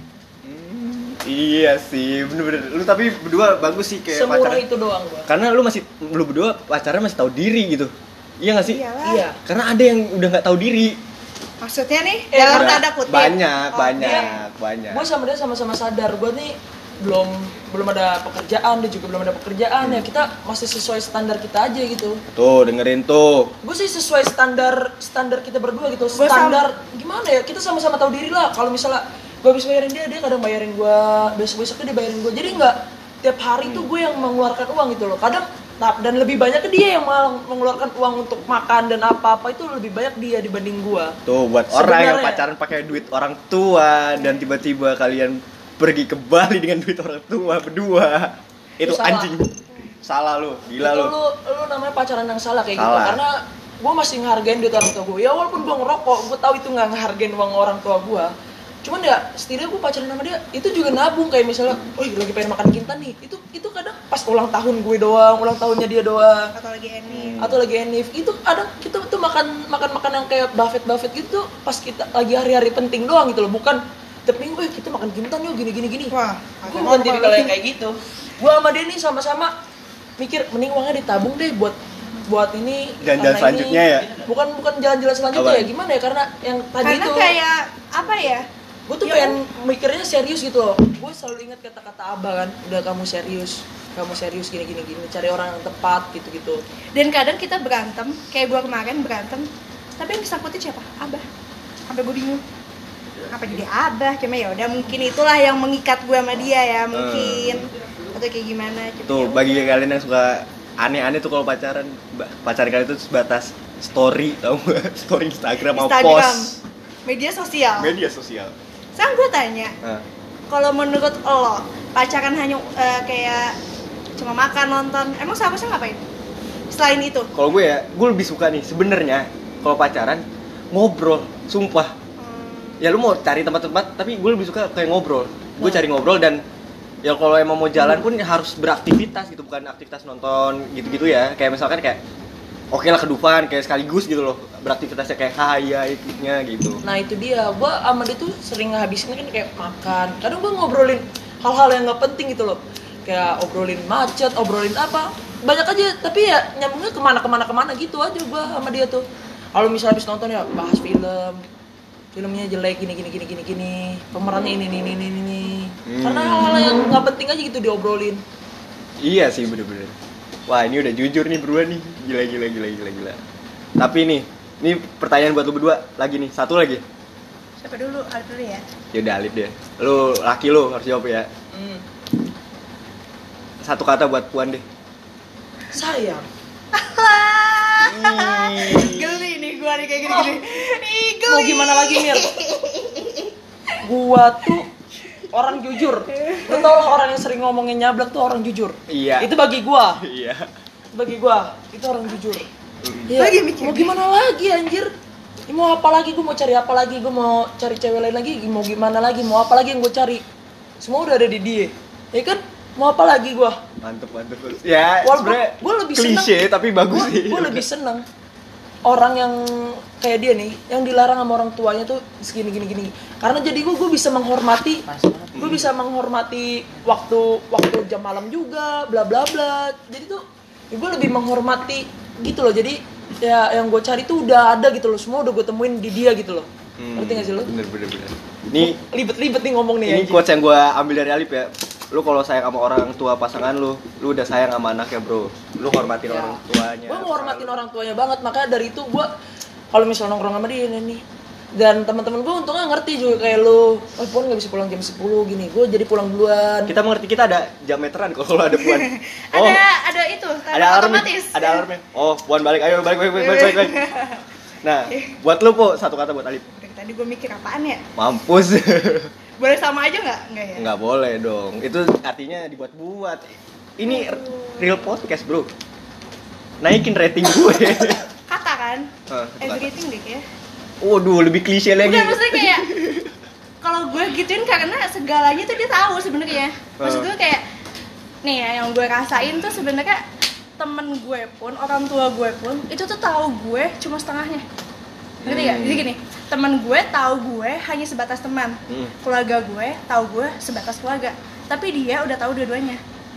Iya sih, bener-bener. Lu tapi berdua bagus sih kayak Semurah pacaran. itu doang gua. Karena lu masih lu berdua pacaran masih tahu diri gitu. Iya gak sih? Iyalah. Iya. Karena ada yang udah nggak tahu diri. Maksudnya nih, Eh, dalam Udah tanda kutip. banyak, Oh, banyak, iya. banyak. Gue sama dia sama-sama sadar gue nih belum belum ada pekerjaan, dia juga belum ada pekerjaan, ya kita masih sesuai standar kita aja gitu. Tuh, dengerin tuh. Gue sih sesuai standar standar kita berdua gitu. Gua Standar gimana ya? Kita sama-sama tahu diri lah. Kalau misalnya gue habis bayarin dia, dia kadang bayarin gue, besok-besoknya dia bayarin gue. Jadi nggak tiap hari tuh gue yang mengeluarkan uang gitu loh. Kadang nah, dan lebih banyak ke dia yang malah mengeluarkan uang untuk makan dan apa-apa, itu lebih banyak dia dibanding gue. Tuh, buat orang yang Sebenarnya- pacaran pakai duit orang tua dan tiba-tiba kalian pergi ke Bali dengan duit orang tua berdua. Itu Itu salah. anjing. Salah lu, gila Itu lu. lu lu namanya pacaran yang salah kayak gitu. Salah. Karena gue masih ngehargain duit orang tua gue. Ya walaupun gue ngerokok, gue tahu itu nggak ngehargain uang orang tua gue. Cuman ya setidaknya gue pacaran sama dia itu juga nabung, kayak misalnya, oh lagi pengen makan kintan nih, itu itu kadang pas ulang tahun gue doang, ulang tahunnya dia doang, Atau lagi ini. atau lagi enif, itu ada kita tuh makan makan makan yang kayak buffet buffet gitu pas kita lagi hari-hari penting doang gitu loh, bukan tiap minggu eh kita makan kintan yuk gini gini gini. Wah, Gue bukan tipikal yang kayak gitu. Gue sama dia nih sama-sama mikir mending uangnya ditabung deh buat buat ini Jalan-jalan karena selanjutnya ini, ya? bukan bukan jalan-jalan selanjutnya Apa? ya, gimana ya, karena yang tadi Karena itu kayak apa ya? gue tuh Ya, pengen mikirnya serius gitu loh. Gue selalu ingat kata-kata abah kan, udah kamu serius, kamu serius gini gini gini, cari orang yang tepat gitu gitu. Dan kadang kita berantem, kayak gua kemarin berantem, tapi yang disangkutin siapa? Abah. Sampai gue bingung. Apa jadi Abah? Cuma ya udah mungkin itulah yang mengikat gue sama dia ya, mungkin. Atau kayak gimana? Cuma Tuh, ya bagi udah. kalian yang suka aneh-aneh tuh kalau pacaran, ba- pacar kalian itu sebatas story, tau gak? Story Instagram mau Instagram, post media sosial. media sosial. Sekarang gue tanya, Nah, kalau menurut lo pacaran hanya eh, kayak cuma makan nonton, emang seharusnya ngapain? Selain itu? kalau gue ya, gue lebih suka nih sebenarnya kalau pacaran ngobrol, sumpah. Hmm, Ya lu mau cari tempat-tempat, tapi gue lebih suka kayak ngobrol. Gue Nah. cari ngobrol dan ya kalau emang mau jalan pun harus beraktivitas gitu, bukan aktivitas nonton gitu-gitu ya. Kayak misalkan kayak oke lah ke Dufan kayak sekaligus gitu loh, beraktivitasnya kayak kaya ikutnya gitu. Nah itu dia, gue sama dia tuh sering ngabisin kan kayak makan. Kadang gue ngobrolin hal-hal yang nggak penting gitu loh, kayak obrolin macet, obrolin apa, banyak aja. Tapi ya nyambungnya kemana-kemana kemana gitu aja gue sama dia tuh. Kalau misalnya habis nonton ya bahas film, filmnya jelek gini gini gini gini gini, pemerannya ini ini ini ini. ini. Hmm. Karena hal-hal yang nggak penting aja gitu diobrolin. Iya sih bener-bener. Wah ini udah jujur nih berdua nih, gila gila gila gila gila. Tapi nih, ini pertanyaan buat lu berdua lagi nih, satu lagi. siapa dulu? Alif dulu ya. Yaudah Alif deh. Lu laki lu harus jawab ya. Hmm. Satu kata buat Puan deh. Sayang. Geli nih gua nih kayak gini-gini. Ih, geli. Mau gimana lagi Mir? Gua tuh orang jujur. Lu tau lah orang yang sering ngomongin nyablak tuh orang jujur. Iya. Itu bagi gua. Iya. Bagi gua itu orang jujur. Mm. Ya, Lagi mikir. mau gimana lagi anjir? Ya, mau apa lagi? Gua mau cari apa lagi? Gua mau cari cewek lain lagi? Mau gimana lagi? Mau apa lagi yang gua cari? Semua udah ada di dia. Ya kan? Mau apa lagi gua? Mantep mantep. Ya Walaupun sebenarnya gua lebih klise seneng. tapi bagus Gua, sih. gua lebih seneng orang yang kayak dia nih, yang dilarang sama orang tuanya tuh segini gini gini. Karena jadi gue gue bisa menghormati, gue bisa menghormati waktu waktu jam malam juga, bla bla bla. Jadi tuh ya gue lebih menghormati gitu loh. Jadi ya yang gue cari tuh udah ada gitu loh, semua udah gue temuin di dia gitu loh. Hmm, Ngerti gak sih lo? Bener bener bener. Ini Libet-libet nih ngomong nih. ini anjing. quotes yang gue ambil dari Alif ya. Lu kalau sayang sama orang tua pasangan lu, lu udah sayang sama anaknya bro. Lu hormatin Ya. orang tuanya. Gue menghormatin orang tuanya banget, makanya dari itu gue kalau misalnya nongkrong sama dia nih, dan teman-teman gue untungnya ngerti juga kayak lu, oh Puan nggak bisa pulang jam sepuluh gini, gue jadi pulang duluan. Kita mengerti, kita ada jam meteran kalau ada Puan. Oh, Ada ada itu, ada tanda alarm, otomatis. ada alarmnya. Oh, Puan balik, ayo balik balik balik balik balik. balik. Nah, buat lu Po, satu kata buat Alif. Dari tadi gue mikir apaan ya? Mampus. Boleh sama aja nggak? Nggak ya? Nggak boleh dong. Itu artinya dibuat-buat. Ini real podcast, bro. Naikin rating gue. Kata kan? Ah, satu kata. Everything deh ya. Waduh, lebih klise lagi. Bukan maksudnya kayak kalau gue gituin karena segalanya tuh dia tahu sebenarnya. Maksud gue kayak nih ya yang gue rasain tuh sebenarnya temen gue pun, orang tua gue pun itu tuh tahu gue cuma setengahnya. Ngerti gak? Hmm. Jadi gini, temen gue tahu gue hanya sebatas teman. Hmm. Keluarga gue tahu gue sebatas keluarga. Tapi dia udah tahu dua-duanya.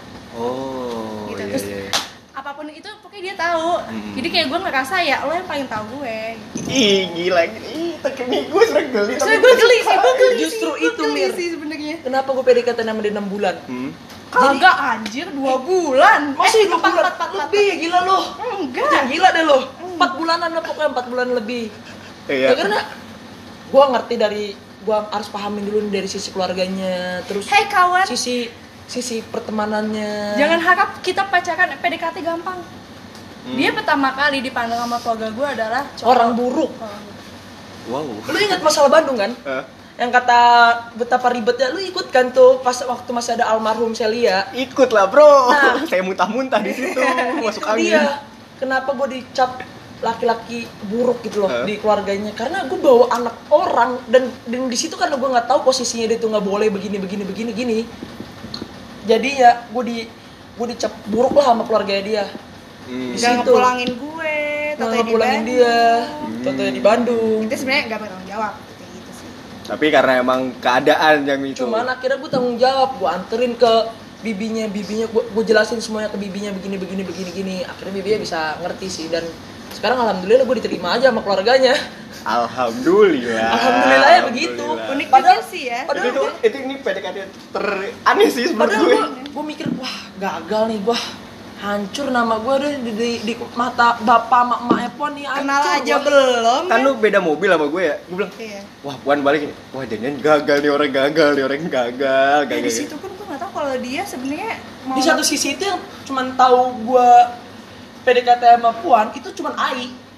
Oh, Gitu. iya Terus, iya. Apapun itu pokoknya dia tahu. Hmm. Jadi kayak gue ngerasa ya lo yang paling tahu gue. Ih, gila. Ih, teknik gue sering geli. Soalnya gue geli sih, gue geli Justru sih, gue itu, geli Mir. sih sebenarnya. Kenapa gue P D K T sama dia enam bulan? Hmm. Kagak anjir, dua bulan. Masih dua empat, bulan empat, empat, empat. lebih, gila lo. Enggak. Jangan gila deh lo. empat bulanan lah pokoknya, empat bulan lebih. Iya. Ya karena gue ngerti dari, gue harus pahamin dulu dari sisi keluarganya, terus Hei kawan, sisi sisi pertemanannya. jangan harap kita pacaran P D K T gampang. Hmm. Dia pertama kali dipandang sama keluarga gue adalah cowok. Orang buruk. Orang buruk. Wow. Lu ingat masalah Bandung kan? Hah? Yang kata betapa ribetnya, lu ikut kan tuh pas waktu masih ada almarhum Celia. Ikut lah, bro. Nah. Saya muntah-muntah di situ, masuk Itu angin. dia. Kenapa gue dicap laki-laki buruk gitu loh Hah? di keluarganya? Karena gue bawa anak orang dan dan di situ karena gue nggak tahu posisinya dia tuh nggak boleh begini begini begini gini. Jadi ya gue di gue dicap buruk lah sama keluarga dia. Hmm. Di Gak situ. ngepulangin gue, Nggak tatanya di ngepulangin Bandung. dia, Hmm. tatanya di Bandung. Itu sebenarnya gak bertanggung jawab kayak gitu sih. Tapi karena emang keadaan yang itu. Cuman akhirnya gue tanggung jawab, gue anterin ke bibinya, bibinya gue, gue jelasin semuanya ke bibinya begini begini begini gini. Akhirnya bibinya bisa ngerti sih, dan sekarang alhamdulillah gue diterima aja sama keluarganya. Alhamdulillah. Alhamdulillah ya begitu. Alhamdulillah. Unik Padahal- juga sih ya. Padahal itu, gue, itu ini P D K T teraneh sih menurut padahal gue. gue, gue mikir wah gagal nih gue, hancur nama gue deh di, di, di mata bapak mak emaknya Puan nih. Kenal hancur aja gua. belum. Kan lu beda mobil sama gue ya. Gue bilang, Iya. wah Puan balik ini. Wah jangan gagal nih orang gagal nih orang gagal. Nah, gagal. di situ pun gue nggak tahu kalau dia sebenarnya mau Di satu sisi itu yang cuman tahu gue P D K T sama Puan itu cuman Ai.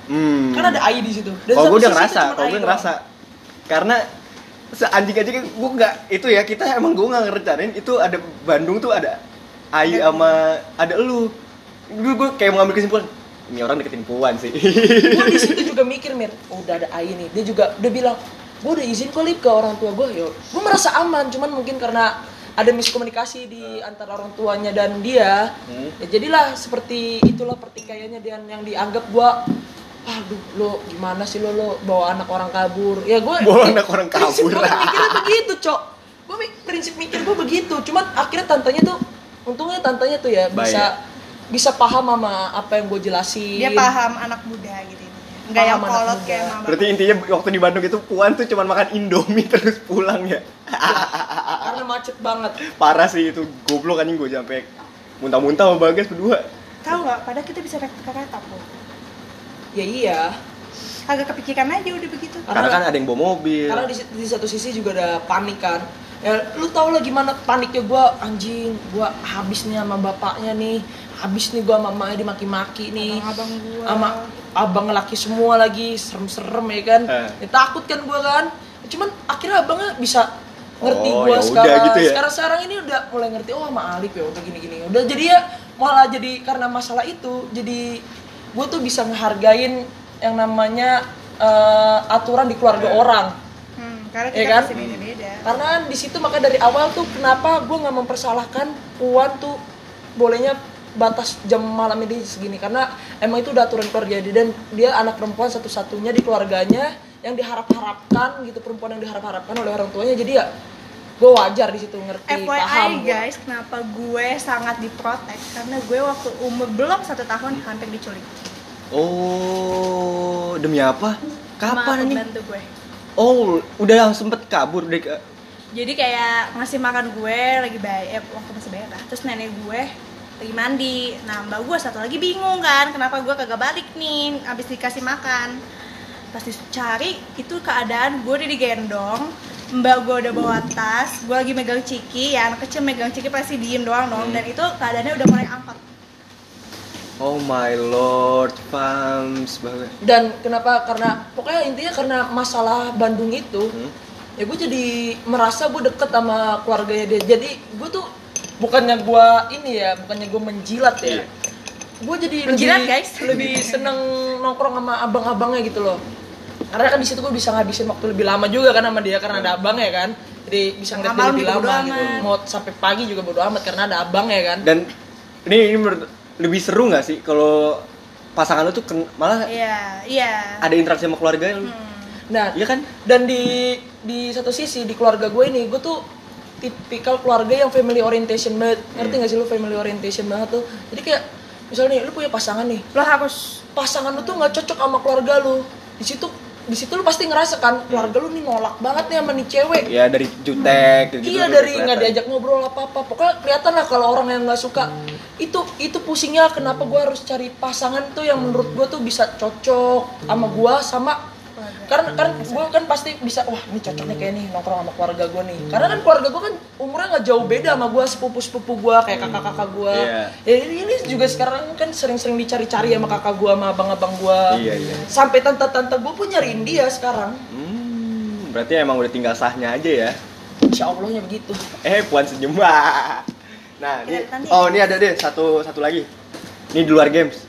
Hmm. Kan ada ai di situ. Dan Kalau satu gue udah sisi ngerasa, itu cuma kalau ai gue doang. ngerasa karena seanjing aja kan gue nggak itu ya kita emang gue nggak ngerencanain itu ada Bandung tuh ada Ai sama ada elu. Gue gue kayak mengambil kesimpulan ini orang deketin Puan sih. Gue di situ juga mikir, Mir, oh, udah ada ai nih. Dia juga udah bilang, gue udah izin kok Lip ke orang tua gue. Yo, gue merasa aman, cuman mungkin karena ada miskomunikasi di antara orang tuanya dan dia, Hmm. ya jadilah seperti itulah pertikaiannya dan yang dianggap gue, aduh lo gimana sih lo lo bawa anak orang kabur. Ya gue Bawa anak orang prinsip kabur. gue mikirnya begitu, Cok. Gue prinsip mikir gue begitu. Cuman akhirnya tantenya tuh, untungnya tantenya tuh ya bisa bisa paham sama apa yang gue jelasin. Dia paham anak muda gitu intinya. Enggak yang Paham anak kolot muda. kayak mama. Berarti intinya waktu di Bandung itu Puan tuh cuma makan Indomie terus pulang ya. Karena macet banget. Parah sih itu goblok anjing gue sampai muntah-muntah sama Bagas berdua. Tahu enggak? Padahal kita bisa naik kereta kok. Ya iya. Agak kepikiran aja udah begitu. Karena kan ada yang bawa mobil. Karena di, di satu sisi juga ada panik kan. Ya lu tau lah gimana paniknya gue, anjing, gue habis nih sama bapaknya nih, habis nih gue sama mamanya dimaki-maki nih, Abang gua. sama abang laki semua lagi serem-serem ya kan. Eh. Ya, takut kan gue kan. Cuman akhirnya abangnya bisa ngerti Oh, gue ya udah sekarang. gitu ya. Sekarang sekarang ini udah mulai ngerti, oh sama Alif ya udah gini-gini. Udah jadi ya malah jadi karena masalah itu jadi gue tuh bisa ngehargain yang namanya eh, aturan di keluarga Eh. orang. Hmm, karena Iya kita kan? masih beda-beda. Karena di situ maka dari awal tuh kenapa gue nggak mempersalahkan Puan tuh bolehnya batas jam malam ini segini karena emang itu udah aturan keluarga dia dan dia anak perempuan satu-satunya di keluarganya yang diharap-harapkan gitu, perempuan yang diharap-harapkan oleh orang tuanya, jadi ya gue wajar di situ ngerti F Y I paham gua. guys, kenapa gue sangat diprotek? Karena gue waktu umur belum satu tahun hampir diculik. Oh, demi apa? Sama Kapan nih? pembantu gue. Oh, udah sempet kabur deh. Kak. Jadi kayak ngasih makan gue lagi bayar, eh, waktu masih bayar lah. Terus nenek gue lagi mandi. Nah mbak gue satu lagi bingung kan, kenapa gue kagak balik nih abis dikasih makan. Pas dicari, itu keadaan gue udah digendong, mbak gue udah bawa tas, gue lagi megang ciki, ya anak kecil megang ciki pasti diem doang dong. Hmm. Dan itu keadaannya udah mulai angkot. Oh my lord, Pams banget. Dan kenapa, karena pokoknya intinya karena masalah Bandung itu Hmm? ya gue jadi merasa gue deket sama keluarganya dia, jadi gue tuh bukannya gue ini ya, bukannya gue menjilat ya. Iya. Gue jadi Menjilat, lebih, guys. lebih seneng nongkrong sama abang-abangnya gitu loh. Karena kan di situ gue bisa ngabisin waktu lebih lama juga kan sama dia karena ada abang ya kan. Jadi bisa ngeliat dia Malam lebih juga bodo lama gitu. amat. Mau sampai pagi juga bodo amat karena ada abang ya kan. Dan ini ini menurut- lebih seru nggak sih kalau pasangan lu tuh ken- malah Iya, iya. ada interaksi sama keluarga lu? Hmm. Nah, Iya kan? dan di di satu sisi di keluarga gue ini gue tuh tipikal keluarga yang family orientation banget. Ngerti nggak sih lu family orientation banget tuh? Jadi kayak misalnya nih lu punya pasangan nih, Lo harus pasangan lu tuh nggak cocok sama keluarga lu. Di situ di situ lu pasti ngerasa kan keluarga lu nih nolak banget nih sama nih cewek. Ya dari jutek gitu. Iya, dari nggak diajak ngobrol apa apa, pokoknya kelihatan lah kalau orang yang nggak suka. Itu itu pusingnya kenapa gue harus cari pasangan tuh yang menurut gue tuh bisa cocok sama gue sama karena kan gue kan pasti bisa, wah ini cocoknya kayak nih nongkrong sama keluarga gue nih, karena kan keluarga gue kan umurnya nggak jauh beda sama gue, sepupu sepupu gue kayak kakak kakak gue. Iya. Ya ini, ini juga sekarang kan sering-sering dicari-cari sama kakak gue sama abang-abang gue. Iya, iya. Sampai tante-tante gue pun nyariin dia sekarang. Hmm, berarti emang udah tinggal sahnya aja ya. Insya Allahnya begitu. Eh, Puan senyum. Wah. Nah, ini Kita nanti- oh, ini ada deh satu satu lagi. Ini di luar games.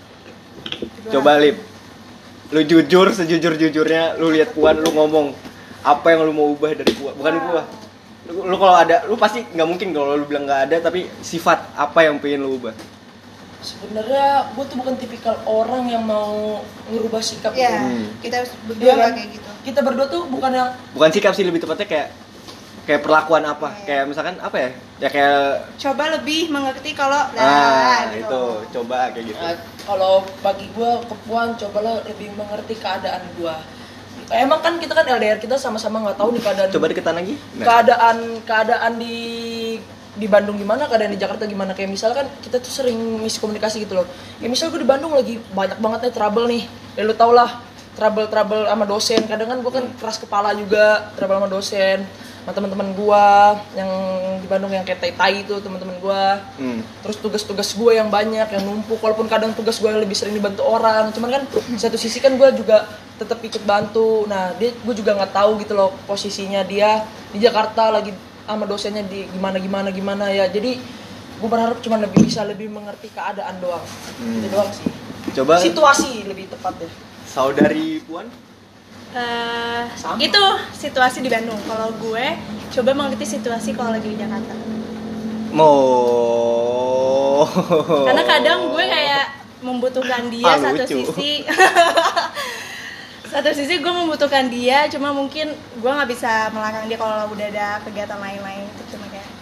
Coba Lip. Lu jujur sejujur-jujurnya lu lihat Puan, lu ngomong apa yang lu mau ubah dari Puan. Bukan ubah. Lu, lu kalau ada, lu pasti nggak mungkin kalau lu bilang nggak ada, tapi sifat apa yang pengen lu ubah? Sebenarnya gue tuh bukan tipikal orang yang mau ngerubah sikap Iya, gitu. Hmm. kita Iya berdua kan? nggak kayak gitu. Kita berdua tuh bukan yang Bukan sikap sih, lebih tepatnya kayak kayak perlakuan apa? Kayak misalkan apa ya? Ya kayak Coba lebih mengerti kalau ah lah gitu. itu coba kayak gitu. eh, kalau bagi gue kepuan cobalah lebih mengerti keadaan gue. Emang kan kita kan L D R, kita sama-sama nggak tahu nih keadaan Coba deketan lagi. Nah. keadaan keadaan di di Bandung gimana, keadaan di Jakarta gimana. Kayak misalkan kita tuh sering miskomunikasi gitu loh. Ya misal gue di Bandung lagi banyak banget nih trouble nih. Ya lu tau lah, trouble trouble sama dosen. Kadang kan gue kan keras kepala juga, trouble sama dosen, sama teman-teman gue yang di Bandung yang kayak tai-tai itu teman-teman gue. Hmm. Terus tugas-tugas gue yang banyak yang numpuk, walaupun kadang tugas gue lebih sering dibantu orang, cuman kan satu sisi kan gue juga tetap ikut bantu. Nah dia gue juga nggak tahu gitu loh posisinya dia di Jakarta lagi sama dosennya di gimana gimana gimana ya. Jadi gue berharap cuma lebih bisa lebih mengerti keadaan doang. Hmm. Itu doang sih. Coba Situasi lebih tepatnya. saudari Puan. Eh, Sama. itu situasi di Bandung. Kalau gue coba mengerti situasi kalau lagi di Jakarta. Mo. Karena kadang gue kayak membutuhkan dia Ah, satu lucu. sisi. Satu sisi gue membutuhkan dia, cuma mungkin gue nggak bisa melarang dia kalau udah ada kegiatan lain-lain. Itu cuma kayak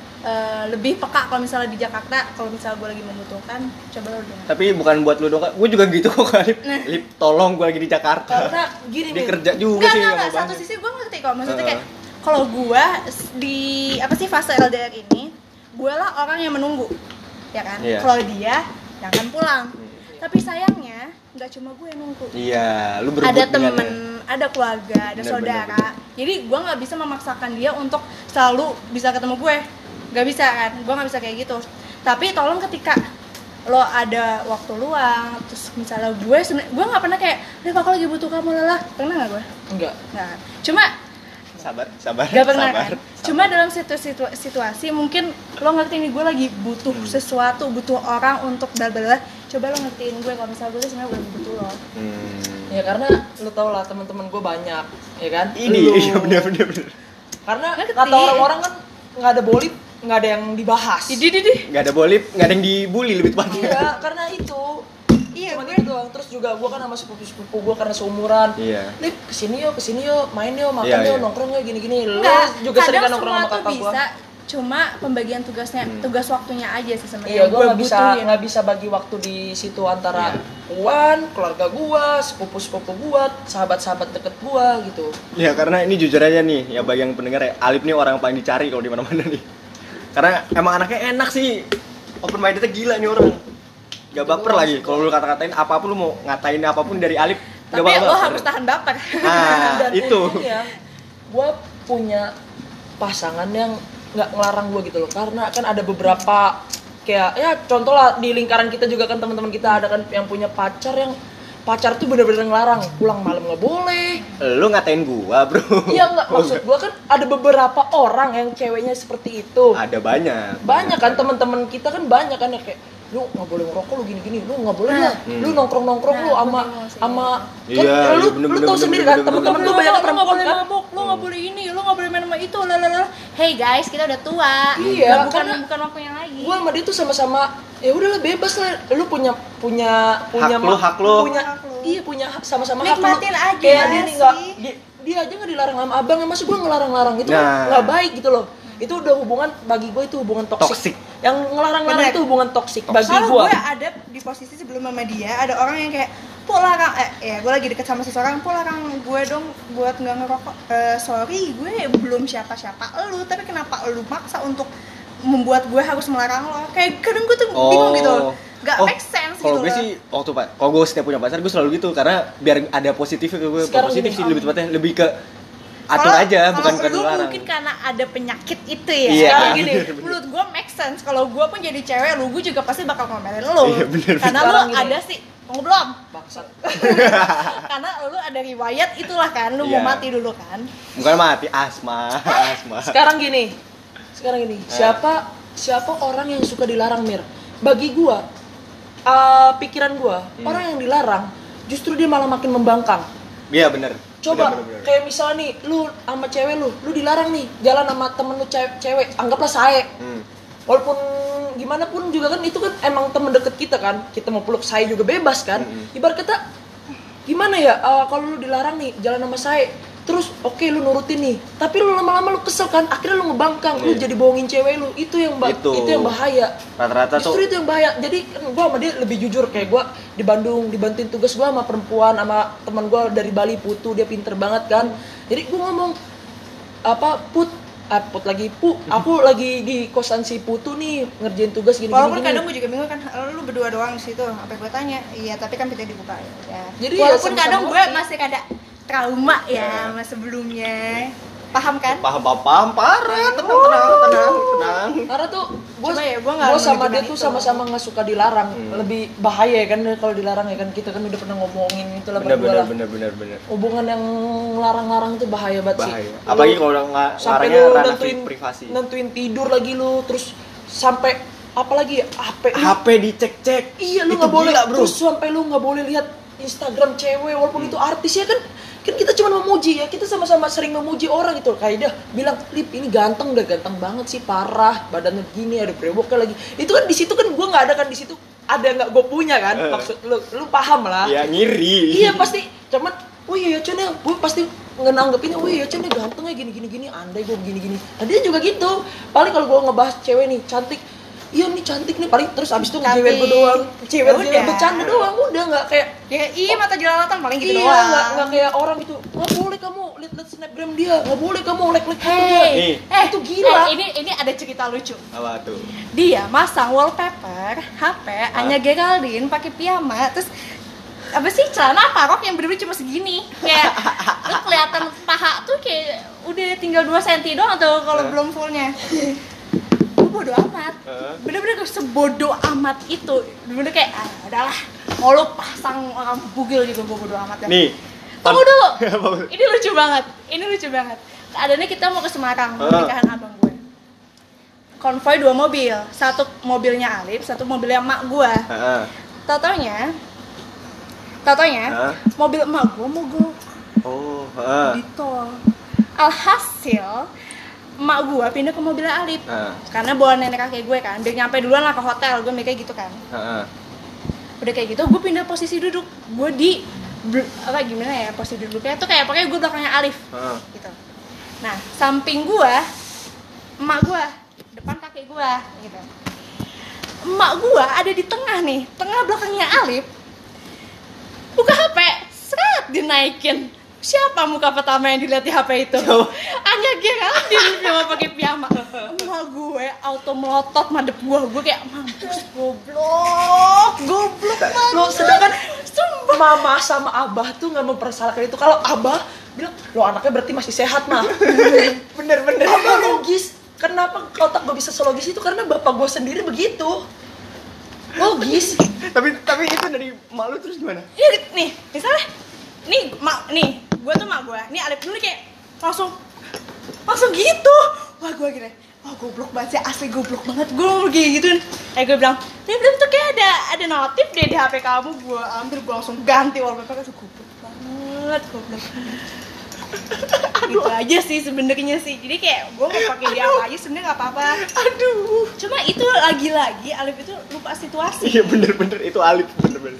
eh, lebih peka kalau misalnya di Jakarta. Kalau misalnya gue lagi membutuhkan, coba lo dengar. Tapi bukan buat lu dong, Kak. Gue juga gitu kok, Kak. Lip. Nah. Lip, tolong gue lagi di Jakarta. Karena gini Dia nih. kerja juga Enggak, sih. enggak, sama enggak. Satu banget. sisi gue ngerti kok. Maksudnya kayak Heeh. kalau gue di apa sih fase L D R ini, gue lah orang yang menunggu, ya kan? Iya. Kalau dia yang akan pulang. Tapi sayangnya nggak cuma gue yang nunggu. Iya, lu berebut Ada dengan- temen, ada keluarga, ada Bener, saudara. Jadi gue nggak bisa memaksakan dia untuk selalu bisa ketemu gue. Nggak bisa kan? Gue nggak bisa kayak gitu. Tapi tolong ketika lo ada waktu luang, terus misalnya gue sebenernya, gue nggak pernah kayak, Rif aku lagi butuh kamu lelah, pernah nggak gue? Enggak. Nggak. Cuma Sabar, sabar. gak pernah sabar, kan? sabar. Cuma dalam situ, situ, situasi mungkin lo ngerti nih gue lagi butuh sesuatu, butuh orang untuk bla-bla. Coba lo ngertiin gue kalau misalnya gue tuh sebenarnya gue butuh lo. Hmm. Ya karena lu tau lah teman-teman gue banyak, ya kan? Ini Lu. iya benar benar benar. Karena Ngerti. kata orang-orang kan nggak ada bolip, nggak ada yang dibahas. Didi didi. Gak ada bolip, gak ada yang dibully lebih tepatnya. Iya, karena itu. Iya, Cuma gue- gitu doang. Terus juga gue kan sama sepupu-sepupu gue karena seumuran. Iya. Lip, kesini yuk, kesini yuk, main yuk, makan Iya, yuk, iya. nongkrong yuk, gini-gini. Lu Enggak, juga sering kan kadang nongkrong semua sama tuh kakak gue. bisa, cuma pembagian tugasnya, Hmm. tugas waktunya aja sih sebenarnya. Iya, gue Gua nggak bisa butuhin. nggak bisa bagi waktu di situ antara Iya. Puan, keluarga gue, sepupu-sepupu gue, sahabat-sahabat deket gue gitu. Ya karena ini jujur aja nih, ya bagi yang pendengar ya, Alip nih orang yang paling dicari kalau di mana-mana nih. Karena emang anaknya enak sih, open mindednya gila nih orang. Gak baper lagi, kalau lu kata-katain apapun lu mau ngatain apapun dari Alip, gak Tapi bakal lo baper. harus tahan baper. Nah, Dan itu. untungnya gue punya pasangan yang nggak ngelarang gue gitu loh, karena kan ada beberapa kayak ya contoh lah di lingkaran kita juga kan teman-teman kita ada kan yang punya pacar yang pacar tuh bener-bener ngelarang pulang malam nggak boleh. Lu ngatain gua, Bro. Iya nggak, Oh, maksud gue kan ada beberapa orang yang ceweknya seperti itu. ada banyak. Banyak kan teman-teman kita kan banyak kan ya kayak lu nggak boleh ngerokok lu gini-gini, lu nggak boleh lah, Hmm. lu nongkrong-nongkrong Nah, lu sama gue bingung sih. sama Iya, kan, iya, lu bener, lu bener, tahu bener, sendiri bener, kan bener, teman-teman bener. lu banyak Lo nggak perempuan boleh kan. mabuk, lo nggak boleh ini, lo nggak boleh main sama itu, lalala. Hey guys, kita udah tua. Iya, Nggak, bukan karena- bukan waktunya lagi. Gua sama dia tuh sama-sama ya udahlah bebas lah, lu punya punya punya Hak lu, ma- hak lu. punya Hak lu. iya punya hak- sama-sama hak lu. Nikmatin aja Kayak dia nih nggak sih. dia, dia aja nggak dilarang sama abang, masa gua ngelarang-larang itu Nah. kan nggak baik gitu loh. Itu udah hubungan bagi gue itu hubungan toksik. Toksik. Yang ngelarang-larang Bener. itu hubungan toksik bagi Kalau gua. gue ada di posisi sebelum sama dia, ada orang yang kayak Puk larang, eh ya gue lagi deket sama seseorang, Puk larang gue dong buat nggak ngerokok. Eh, sorry, gue belum siapa-siapa lu, tapi kenapa lu maksa untuk membuat gue harus melarang lo? Kayak kadang gue tuh bingung gitu, nggak Oh, make sense kalau gitu gue loh. sih waktu pak, kalau gue setiap punya pacar gue selalu gitu karena biar ada positifnya ke gue. Sekarang Positif gini, sih um, lebih tepatnya, lebih ke atur Kalau- aja, bukan kalau bukan lu dilarang. mungkin karena ada penyakit itu ya. Iya. Sekarang gini, Bener, bener. menurut gue make sense. Kalau gue pun jadi cewek, lu gue juga pasti bakal ngomelin lu. Iya, bener, Karena lu Sekarang gini. ada sih, tunggu belum? Bangsat. Karena lu ada riwayat itulah kan, lu Iya. mau mati dulu kan. Bukan mati, asma, asma. Sekarang gini, sekarang gini, siapa siapa orang yang suka dilarang, Mir? Bagi gua, uh, pikiran gua, Hmm. orang yang dilarang justru dia malah makin membangkang. Iya benar. Coba Bener, bener, bener. kayak misalnya nih, lu sama cewek lu, lu dilarang nih jalan sama temen lu cewek, cewek anggaplah sae. Hmm. Walaupun gimana pun juga kan itu kan emang temen deket kita kan, kita mau peluk sae juga bebas kan. Mm-mm. Ibarat kata gimana ya, uh, kalau lu dilarang nih jalan sama sae, terus oke lu nurutin nih, tapi lu lama-lama lu kesel kan, akhirnya lu ngebangkang, lu Iya. jadi bohongin cewek lu, itu yang ba- Itu. itu yang bahaya. Rata-rata tuh. Justru itu yang bahaya. Jadi kan gua sama dia lebih jujur, kayak gua di Bandung dibantuin tugas gua sama perempuan, sama teman gua dari Bali, Putu, dia pinter banget kan. Jadi gua ngomong apa Put, ah, Put lagi Pu, aku lagi di kosan si Putu nih ngerjain tugas gini Walaupun gini. kadang gue juga bingung kan, lu berdua doang di situ, sampai gue tanya, iya tapi kan pintu dibuka ya. Jadi ya Walaupun sama-sama kadang gue ngerti. masih ada trauma ya Iya. sama sebelumnya, paham kan? Paham, paham, paham, parah. Tenang, tenang, tenang, tenang. gue nggak Gue sama dia menunjukkan tuh itu. sama-sama nggak suka dilarang. Hmm. Lebih bahaya ya kan kalau dilarang ya kan, kita kan udah pernah ngomongin itu lah Bener berdua bener lah. bener bener bener. Hubungan yang larang-larang itu bahaya banget sih. Bahaya. Lu Apalagi kalau orang nga- sampai larangnya lu ranah nentuin privasi. nentuin tidur lagi lu, terus sampai apalagi ya, H P lu. H P dicek-cek. Iya, lu Itu nggak boleh, gila, bro. terus sampai lu nggak boleh lihat Instagram cewek walaupun Hmm. itu artis ya kan. Kan kita cuma memuji ya, kita sama-sama sering memuji orang gitu. Kayak dia bilang, "Lip, ini ganteng, udah ganteng banget sih, parah, badannya gini, ada brewoknya lagi." Itu kan di situ kan gua nggak ada kan di situ. Ada yang nggak gue punya kan? Eh. Maksud lu, lu paham lah. Ya ngiri. Iya pasti, cuman, oh iya ya Chan ya, gue pasti ngenanggepinnya, oh iya ya Chan ya ganteng ya gini-gini-gini, andai gue begini-gini. Nah dia juga gitu, paling kalau gue ngebahas cewek nih, cantik, iya nih cantik nih, paling terus abis itu Cantik. cewek gue doang, cewek Ya gue udah. bercanda doang, udah nggak kayak, Ya iya mata jelalatan paling gitu iya doang. nggak nggak kayak orang gitu, nggak boleh kamu lihat-lihat snapgram dia, nggak boleh kamu like-like foto dia. Hey, Nih. eh Itu gila. eh, ini ini ada cerita lucu. Apa tuh? Dia masang wallpaper H P Anya Geraldine pakai piyama, terus apa sih celana apa rok yang bener-bener cuma segini, kayak lu kelihatan paha tuh kayak udah tinggal dua senti doang tuh kalau Eh. belum fullnya. Gue bodo amat, Eh. bener-bener sebodoh amat itu, bener-bener kayak ah, udahlah mau lu pasang orang bugil juga gue bodo amat ya. Nih. Tunggu pan- dulu, Apa? ini lucu banget, ini lucu banget. Keadaannya kita mau ke Semarang, mau Ah. nikahan abang gue. Konvoy dua mobil, satu mobilnya Alif, satu mobilnya emak gue. Heeh. Tau-taunya, tau-taunya Hah? mobil emak gue mogok Oh, heeh. di tol. Alhasil, emak gue pindah ke mobilnya Alif. Heeh. Karena bawa nenek kakek gue kan, biar nyampe duluan lah ke hotel, gue mikir gitu kan. Heeh. Udah kayak gitu, gue pindah posisi duduk, gue di bel- apa gimana ya posisi duduknya tuh kayak pokoknya gue belakangnya Alif Heeh. gitu. Nah samping gue emak gue, depan kakek gue gitu. Emak gue ada di tengah nih, tengah belakangnya Alif. Buka H P, seret dinaikin. Siapa muka pertama yang dilihat di H P itu? Anya Geraldine cuma pakai piyama. Emak gue auto melotot madep gue, gue kayak mampus goblok, goblok banget. Lo sedangkan Sumpah. mama sama abah tuh nggak mempersalahkan itu. Kalau abah bilang, lo anaknya berarti masih sehat mah. Bener-bener. Abah logis. Kenapa otak gue bisa selogis itu? Karena bapak gue sendiri begitu. Logis. Tapi tapi itu dari malu terus gimana? Iya nih, misalnya nih mak nih, gue tuh mak gue, nih Alif dulu kayak langsung langsung gitu. Wah gue gini, wah goblok banget sih, asli goblok banget, gue kayak gituin. Eh gue bilang, ini belum tuh kayak ada ada notif deh di H P kamu, gue ambil, gue langsung ganti wallpaper, itu goblok banget, goblok banget. Gitu aja sih sebenarnya sih, jadi kayak gue mau pakai dia apa aja sebenarnya nggak apa-apa. Aduh. Cuma itu lagi-lagi Alif itu lupa situasi. Iya bener-bener itu Alif bener-bener.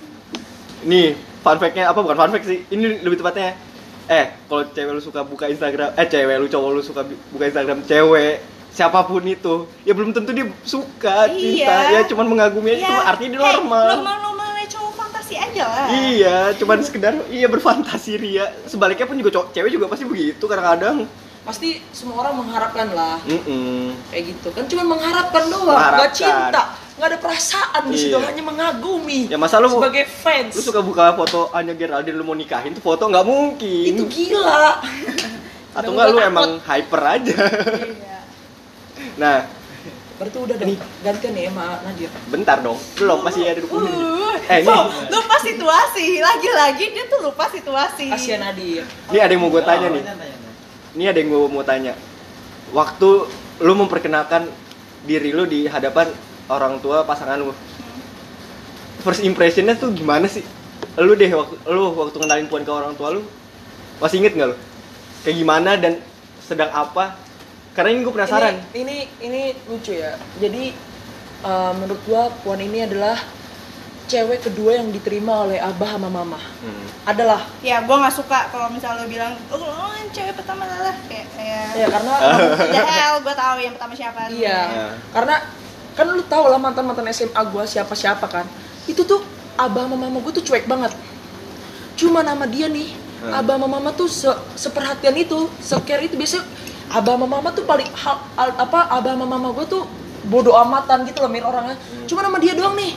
Nih fun fact-nya apa bukan fun fact sih? Ini lebih tepatnya. Eh kalau cewek lu suka buka Instagram, eh cewek lu cowok lu suka bu- buka Instagram cewek siapapun itu, ya belum tentu dia suka cinta, Iya. ya cuman mengagumi aja, Iya. itu artinya dia Eh, normal. normal-normalnya cowok fantasi aja lah. Iya, cuman sekedar iya berfantasi ria. Sebaliknya pun juga cowok, cewek juga pasti begitu kadang-kadang. Pasti semua orang mengharapkan lah. Mm-mm. Kayak gitu kan, cuma mengharapkan doang, Mengharapkan. nggak cinta, nggak ada perasaan di situ, Iya. hanya mengagumi. Ya masa lu sebagai fans. lu suka buka foto Anya Geraldine lu mau nikahin tuh foto nggak mungkin. Itu gila. Atau Udah enggak lu gua emang hyper aja. Iya. Nah, Berarti udah dong, gantian nih sama Nadia. bentar dong. Belum masih ada dua puluh menit. Uh, Eh, ini so, lupa situasi. Lagi-lagi dia tuh lupa situasi. Kasihan Nadia. ini ada yang mau gue tanya nih. Tanya, tanya. Ini ada yang gue mau tanya. Waktu lu memperkenalkan diri lu di hadapan orang tua pasangan lu. First impressionnya tuh gimana sih? Lu deh waktu lu waktu kenalin puan ke orang tua lu. Masih inget nggak lu? Kayak gimana dan sedang apa? Karena ini gue penasaran. Ini, ini ini lucu ya. Jadi uh, menurut gua Puan ini adalah cewek kedua yang diterima oleh abah sama mama. Hmm. Adalah. Ya, gue nggak suka kalau misalnya lo bilang, oh, oh yang cewek pertama lah kayak, Ya karena ya hell, gue tahu yang pertama siapa. iya. Ya. Karena kan lu tau lah mantan-mantan S M A gua siapa-siapa kan. Itu tuh abah sama mama gua tuh cuek banget. Cuma nama dia nih, Hmm. abah sama mama tuh se seperhatian itu, se-care itu. Biasanya abah sama mama tuh paling hal, hal- apa abah sama mama gua tuh bodoh amatan gitu loh mir orangnya. Cuma nama dia doang nih.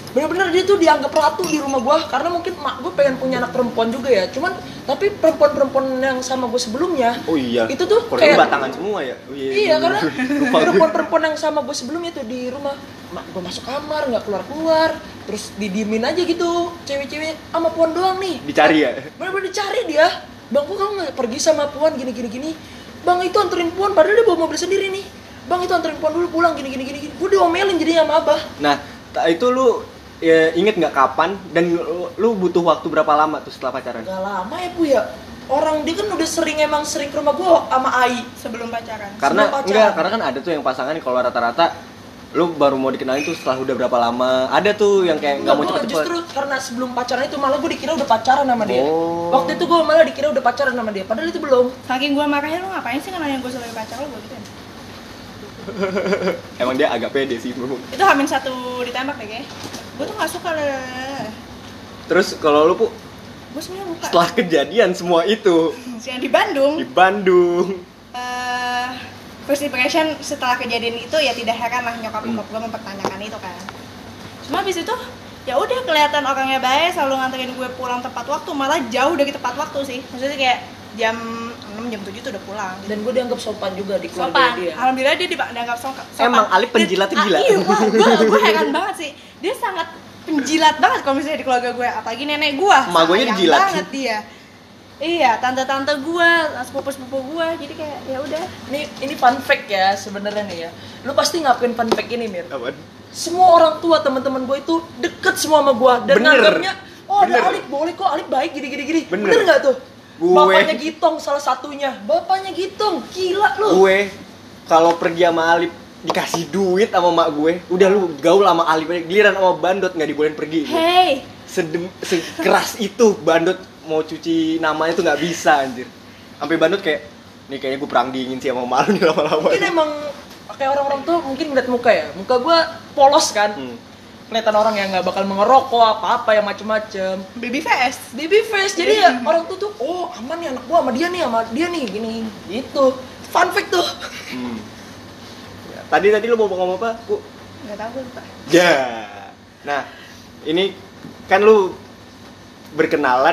bener-bener dia tuh dianggap ratu di rumah gua karena mungkin mak gua pengen punya anak perempuan juga ya. Cuman tapi perempuan-perempuan yang sama gua sebelumnya Oh iya. itu tuh Kalau kayak batangan semua ya. Oh, iya bener. karena Lupa gue. perempuan-perempuan yang sama gua sebelumnya tuh di rumah mak gua masuk kamar nggak keluar-keluar terus didiemin aja gitu cewek-cewek sama puan doang nih. Dicari ya. Bener-bener dicari dia. Bang kok kamu nggak pergi sama puan gini gini gini. Bang itu anterin puan padahal dia bawa mobil sendiri nih. Bang itu anterin puan dulu pulang gini gini gini. gini. Gue diomelin jadinya sama abah. Nah, ta- itu lu ya, inget nggak kapan dan lu, lu butuh waktu berapa lama tuh setelah pacaran? Gak lama ya bu ya. Orang dia kan udah sering emang sering ke rumah gue sama Ai. Sebelum pacaran. Karena Sebelum pacaran. enggak, karena kan ada tuh yang pasangan kalau rata-rata lu baru mau dikenalin tuh setelah udah berapa lama. Ada tuh yang kayak nggak mau Enggak, gua cepet-cepet. justru karena sebelum pacaran itu malah gue dikira udah pacaran sama dia. Oh. Waktu itu gue malah dikira udah pacaran sama dia. Padahal itu belum. Saking gue marahnya, lu ngapain sih nanya gue sebagai pacar lu, gue gitu. Emang dia agak pede sih, bro. Itu hamin satu ditembak deh kayaknya. Gue tuh gak suka lah. Terus kalau lu, Pu, Gue sebenernya buka. setelah kejadian semua itu Yang di Bandung. di Bandung, eh first impression setelah kejadian itu ya tidak heran lah nyokap Hmm. nyokap gue mempertanyakan itu kan. Cuma habis itu ya udah kelihatan orangnya baik, selalu nganterin gue pulang tepat waktu, malah jauh dari tepat waktu sih. Maksudnya kayak jam enam jam tujuh tuh udah pulang. Dan gue dianggap sopan juga di keluarga Sopan. dia. Alhamdulillah dia dipa- dianggap sopan. Emang Alif penjilatnya Dan- gila. Ah, iya, gue gue heran banget sih. Dia sangat penjilat banget kalau misalnya di keluarga gue, apalagi nenek gue. Emak gue nya sayang dijilat. banget dia. Iya, tante-tante gue, sepupu-sepupu gue, jadi kayak ya udah. Ini ini fun fact ya sebenarnya nih ya. Lu pasti ngakuin fun fact ini Mir. apaan? Semua orang tua teman-teman gue itu deket semua sama gue dan Bener. nganggapnya oh ada Bener. Alif boleh kok Alif baik gini gini gini. Bener. Bener nggak tuh? Gue- Bapaknya Gitong salah satunya. Bapaknya Gitong gila lu. Gue kalau pergi sama Alif dikasih duit sama mak gue, udah lu gaul sama Alif aja, giliran sama bandot nggak dibolehin pergi. Hey, Sedem, sekeras itu bandot mau cuci namanya tuh nggak bisa anjir. Sampai bandot kayak nih kayaknya gue perang dingin sih sama malu nih lama-lama. Mungkin emang kayak orang-orang tuh mungkin ngeliat muka ya. Muka gue polos kan. Hmm. Kelihatan orang yang nggak bakal mengerokok apa-apa yang macem-macem. baby face. Baby face jadi ya orang tuh tuh oh aman nih anak gua sama dia nih sama dia nih gini gitu. Fun fact tuh. Hmm. Ya, tadi tadi lu mau ngomong apa? Bu? Gak tau gue lupa. Ya. Nah, ini kan lu berkenalan,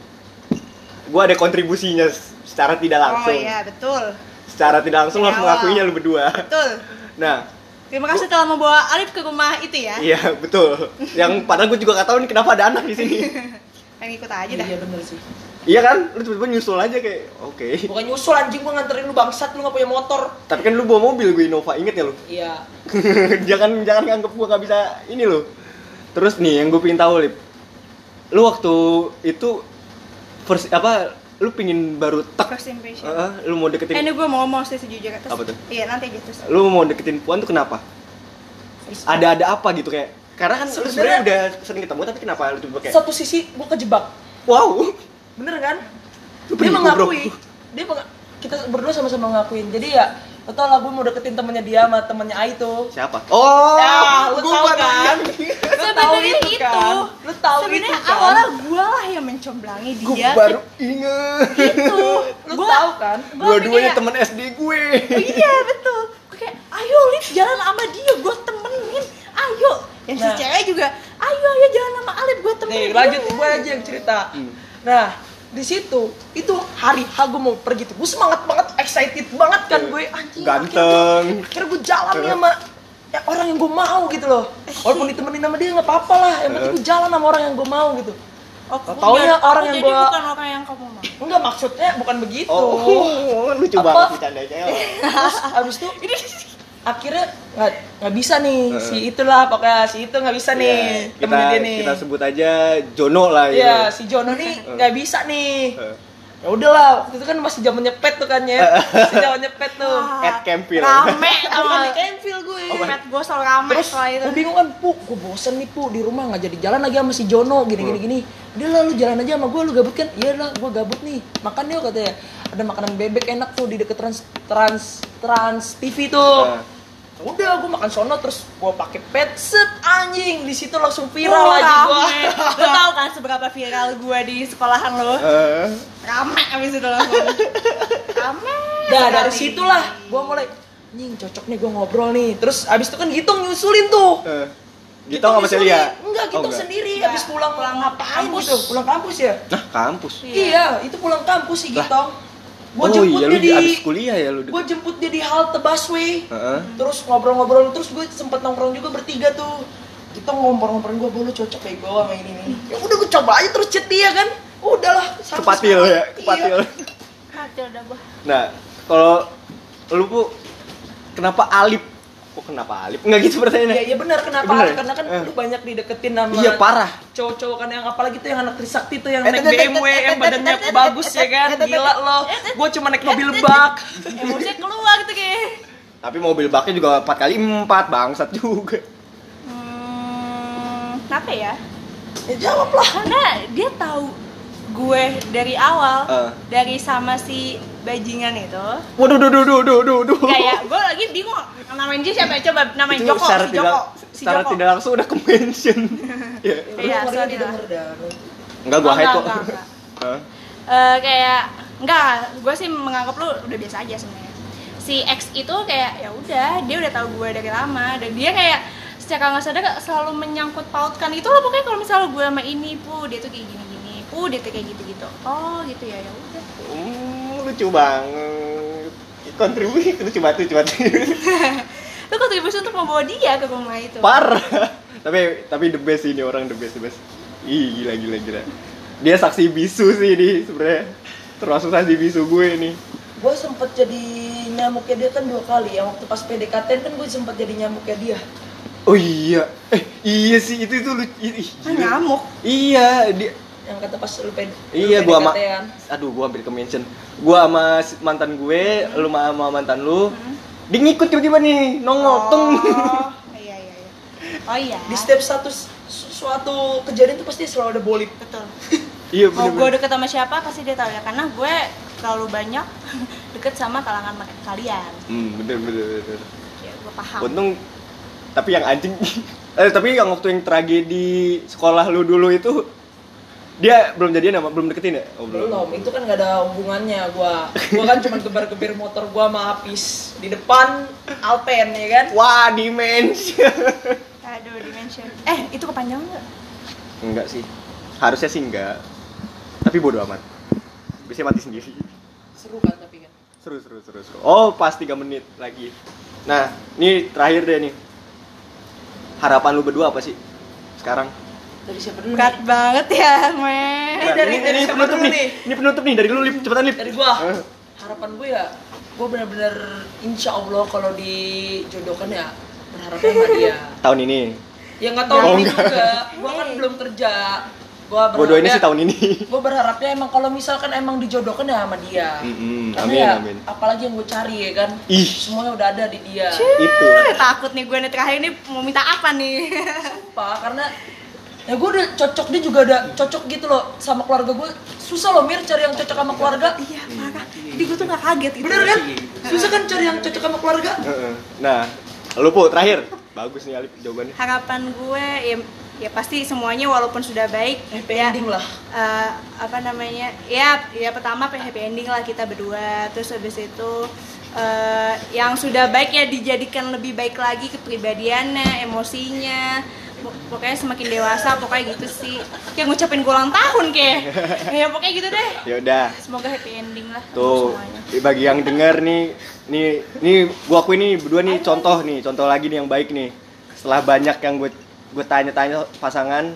gua ada kontribusinya secara tidak langsung. Oh iya, betul. Secara tidak langsung lu harus Dari mengakuinya awal. lu berdua. Betul. Nah, Terima kasih telah membawa Alif ke rumah itu ya. iya betul. Yang padahal gue juga gak tahu nih kenapa ada anak di sini. Pengen ikut aja dah. Iya bener sih. Iya kan? Lu tiba-tiba nyusul aja kayak oke. Bukan nyusul anjing gua nganterin lu bangsat lu nggak punya motor. Tapi kan lu bawa mobil gue Innova, inget ya lu? Iya. jangan jangan nganggep gua gak bisa ini loh. Terus nih yang gue pengen tahu Lip, lu waktu itu first apa lu pingin baru tak First impression. uh, lu mau Eh, deketin ini gue mau ngomong sih sejujurnya. Terus- Apa tuh? Iya, nanti aja terus. lu mau deketin Puan tuh kenapa? Ada ada apa gitu kayak karena kan lu Sebenarnya- sebenarnya udah sering ketemu tapi kenapa lu coba kayak Satu sisi gua kejebak. wow Bener kan? Lu Dia penipu, mengakui. bro. Dia meng- kita berdua sama-sama ngakuin. Jadi ya betul lah gue mau deketin temennya dia sama temennya Ai tuh. siapa? Oh, Ya, lu gua tahu baru kan? ingat. Lu tahu Sebenarnya itu kan? Lu tahu itu Sebenarnya kan? awalnya gue lah yang mencoblangi Gua dia. baru inget. Gitu. Lu Gua- tahu kan? gua Dua-duanya pikir- teman S D gue. Oh, iya betul. Gue kayak, ayo Liv jalan sama dia, gue temenin. Ayo. Yang si Nah. cewek juga, ayo ayo jalan sama Alif, gue temenin. Nih lanjut gue aja yang cerita. Hmm. Nah di situ itu hari H gue mau pergi tuh gue semangat banget excited banget kan gue anjing Ganteng. akhirnya gue jalan nih sama ya, orang yang gue mau gitu loh walaupun ditemenin sama dia nggak apa-apa lah yang penting gue jalan sama orang yang gue mau gitu Oh, Taunya jadi- orang oh, yang jadi gua- bukan orang yang kamu mau. enggak maksudnya bukan begitu Oh, lucu Apa? banget bercandanya. terus abis itu akhirnya nggak nggak bisa nih si itulah pokoknya si itu nggak bisa nih Ya, kita temenin dia nih kita sebut aja Jono lah ya. Iya, si Jono nih nggak bisa nih. Eh. Ya udahlah, waktu itu kan masih zamannya pet tuh kan ya. Masih zamannya pet tuh. At Campfield. Rame Aku sama di Campfield gue. Pet gue selalu rame Terus setelah itu. gue bingung kan, Pu, gue bosen nih Pu di rumah nggak jadi jalan lagi sama si Jono gini gini gini. Udah lah lu jalan aja sama gue, lu gabut kan? Iya lah, gue gabut nih. Makan yuk katanya. Ada makanan bebek enak tuh di deket trans trans trans T V tuh. Nah. Udah gue makan sono terus gue pakai pet set anjing di situ langsung viral Tuh, aja gue. rame. Lo tau kan seberapa viral gue di sekolahan lo? Eh, Rame abis itu langsung. Rame. Nah dari sekali. situlah gue mulai anjing cocok nih gue ngobrol nih. Terus abis itu kan Gitung nyusulin tuh. eh. Gitu sama disuruh- Celia? Enggak, Oh, gitu enggak. sendiri Enggak. habis pulang Pulang ngapain kampus. gitu? Pulang kampus ya? Nah, kampus. Iya. Iya, itu pulang kampus sih Lah. gitu. Gua Oh jemput iya, dia lu di abis kuliah ya lu. Gua jemput dia di halte busway. Heeh. Terus ngobrol-ngobrol, terus gue sempet nongkrong juga bertiga tuh. Kita ngompor-ngomporin gue, "Bolu cocok kayak gue sama ini nih." Ya udah gue coba aja terus chat dia kan. Udahlah, sampai Kepatil sekarang. ya, kepatil. Iya. Mati udah gua. Nah, kalau lu Bu, kenapa Alip? Kok kenapa Alip? Enggak gitu pertanyaannya. Iya, iya benar kenapa? Bener ya? Karena kan Eh. lu banyak dideketin sama Iya, parah. cowok-cowok kan yang apalagi tuh yang anak Trisakti tuh yang Eh, naik eh, B M W eh, eh, yang eh, badannya eh, eh, bagus eh, ya kan. eh, eh, Gila lo. Gue cuma naik mobil bak. Emosinya keluar gitu kayak. Tapi mobil baknya juga empat kali empat bangsat juga. Hmm, kenapa ya? Ya jawab lah. Karena dia tahu gue dari awal, Eh. dari sama si bajingan itu. Waduh, duh, duh, duh, duh, duh, duh. Kayak gue lagi bingung namain dia siapa ya? Coba namain Itu Joko, secara si tidak, Joko, si secara Joko. tidak langsung udah ke-mention. Iya. Iya, Lu sorry lah. denger dah. Enggak, gua Oh, hide enggak, kok. enggak, enggak. Hah? Eh, kayak enggak, gue sih menganggap lu udah biasa aja sebenarnya. Si X itu kayak ya udah, dia udah tahu gue dari lama dan dia kayak secara nggak sadar selalu menyangkut pautkan itu loh, pokoknya kalau misalnya gue sama ini pu dia tuh kayak gini gini, pu dia tuh kayak gitu gitu. Oh gitu ya, ya udah. Hmm, lucu banget. Kontribusi lucu banget, lucu banget. Lu kontribusi untuk membawa dia ke rumah itu. Parah. Tapi tapi the best ini orang the best the best. Ih, gila gila gila. Dia saksi bisu sih ini sebenarnya. Termasuk saksi bisu gue nih. Gue sempet jadi nyamuknya dia kan dua kali. Yang waktu pas P D K T kan gue sempet jadi nyamuknya dia. Oh iya. Eh, iya sih itu itu lucu. Ih, Kan gila. nyamuk. Iya, dia Yang kata pas lu P D Iya, lu gua sama P D K T-an. aduh, gua hampir ke-mention. Gua sama si- mantan gue, lu sama mantan lu. Hmm. Dia ngikut tiba-tiba nih, nongol tung. Oh, iya iya iya. Oh iya. Di setiap satu su- suatu kejadian tuh pasti selalu ada bolip. Betul. Iya, Mau gue bener-bener. deket sama siapa pasti dia tahu ya, karena gue terlalu banyak deket sama kalangan mereka kalian. Hmm, bener bener bener. Ya gue paham. Untung tapi yang anjing eh tapi yang waktu yang tragedi sekolah lu dulu itu dia belum jadian sama belum deketin ya? Oh, Belum, itu kan gak ada hubungannya gua. Gua kan cuma gebar-gebir motor gua sama Hafiz di depan Alpen ya kan. Wah, dimension. Aduh, dimension. Eh, itu kepanjangan nggak? Enggak sih. Harusnya sih enggak. Tapi bodo amat. Bisa mati sendiri. Seru kan tapi kan. Seru seru seru seru. Oh, pas tiga menit lagi. Nah, ini terakhir deh nih. Harapan lu berdua apa sih sekarang? Dari siapa dulu? Berat nih? banget ya, men. Ini dari- ini, dari ini siapa penutup dulu nih. nih? Ini penutup nih dari lu Lip, cepetan Lip. Dari gua. Eh. Harapan gue ya, gua benar-benar insya Allah kalau dijodohkan ya berharapnya sama dia. Tahun ini. Ya nggak tahu Oh, ini enggak. juga. Gua kan belum kerja. Gua Gua doain berharapnya- sih tahun ini. Gue berharapnya emang kalau misalkan emang dijodohkan ya sama dia. Mm-mm, Karena amin, ya, amin. apalagi yang gue cari ya kan. Ih, Semuanya udah ada di dia. itu. Eh, takut nih gue nih terakhir ini mau minta apa nih? Sumpah, karena ya gue udah cocok, dia juga udah cocok gitu loh sama keluarga gue. Susah loh Mir cari yang cocok sama keluarga. Iya, parah. Jadi gue tuh gak kaget gitu. Bener kan? Susah kan cari yang cocok sama keluarga. Heeh. Nah, lu Po terakhir. Bagus nih Alip jawabannya. Harapan gue ya, ya pasti semuanya walaupun sudah baik Happy ya, ending lah. eh, apa namanya ya ya pertama happy ending lah kita berdua, terus habis itu eh, yang sudah baik ya dijadikan lebih baik lagi kepribadiannya, emosinya. Pok- pokoknya semakin dewasa pokoknya gitu sih, kayak ngucapin gue ulang tahun kayak ya pokoknya gitu deh. Ya udah. Semoga happy ending lah untuk Tuh, semuanya. bagi yang denger nih, nih, nih gua akuin nih berdua nih contoh nih, contoh lagi nih yang baik nih. Setelah banyak yang gue gue tanya-tanya pasangan,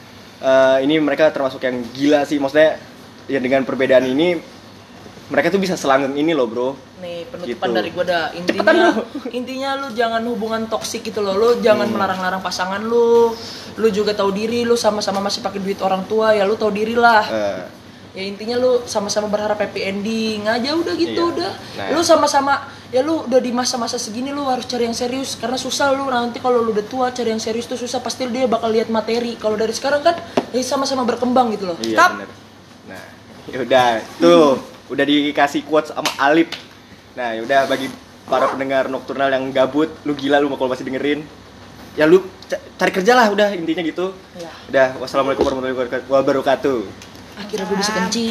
eh, ini mereka termasuk yang gila sih, maksudnya ya dengan perbedaan ini mereka tuh bisa selanggeng ini loh bro. Nih penutupan Gitu. dari gue dah. Cepetan, Intinya, bro. intinya lu jangan hubungan toksik gitu loh. Lu jangan Hmm. melarang-larang pasangan lu. Lu juga tahu diri. Lu sama-sama masih pakai duit orang tua ya. Lu tahu diri lah. Eh, Ya intinya lu sama-sama berharap happy ending aja udah gitu Iya. udah. Nah. Lu sama-sama ya lu udah di masa-masa segini lu harus cari yang serius karena susah lu nanti kalau lu udah tua cari yang serius tuh susah, pasti dia bakal lihat materi. Kalau dari sekarang kan ya sama-sama berkembang gitu loh. iya Stop. bener. Nah, yaudah tuh udah dikasih quotes sama Alip. Nah, yaudah bagi para pendengar Nocturnal yang gabut, lu gila lu kalau masih dengerin. Ya lu ca- cari kerja lah udah intinya gitu. Ya. Udah, wassalamualaikum warahmatullahi wabarakatuh. Akhirnya gue bisa kencing.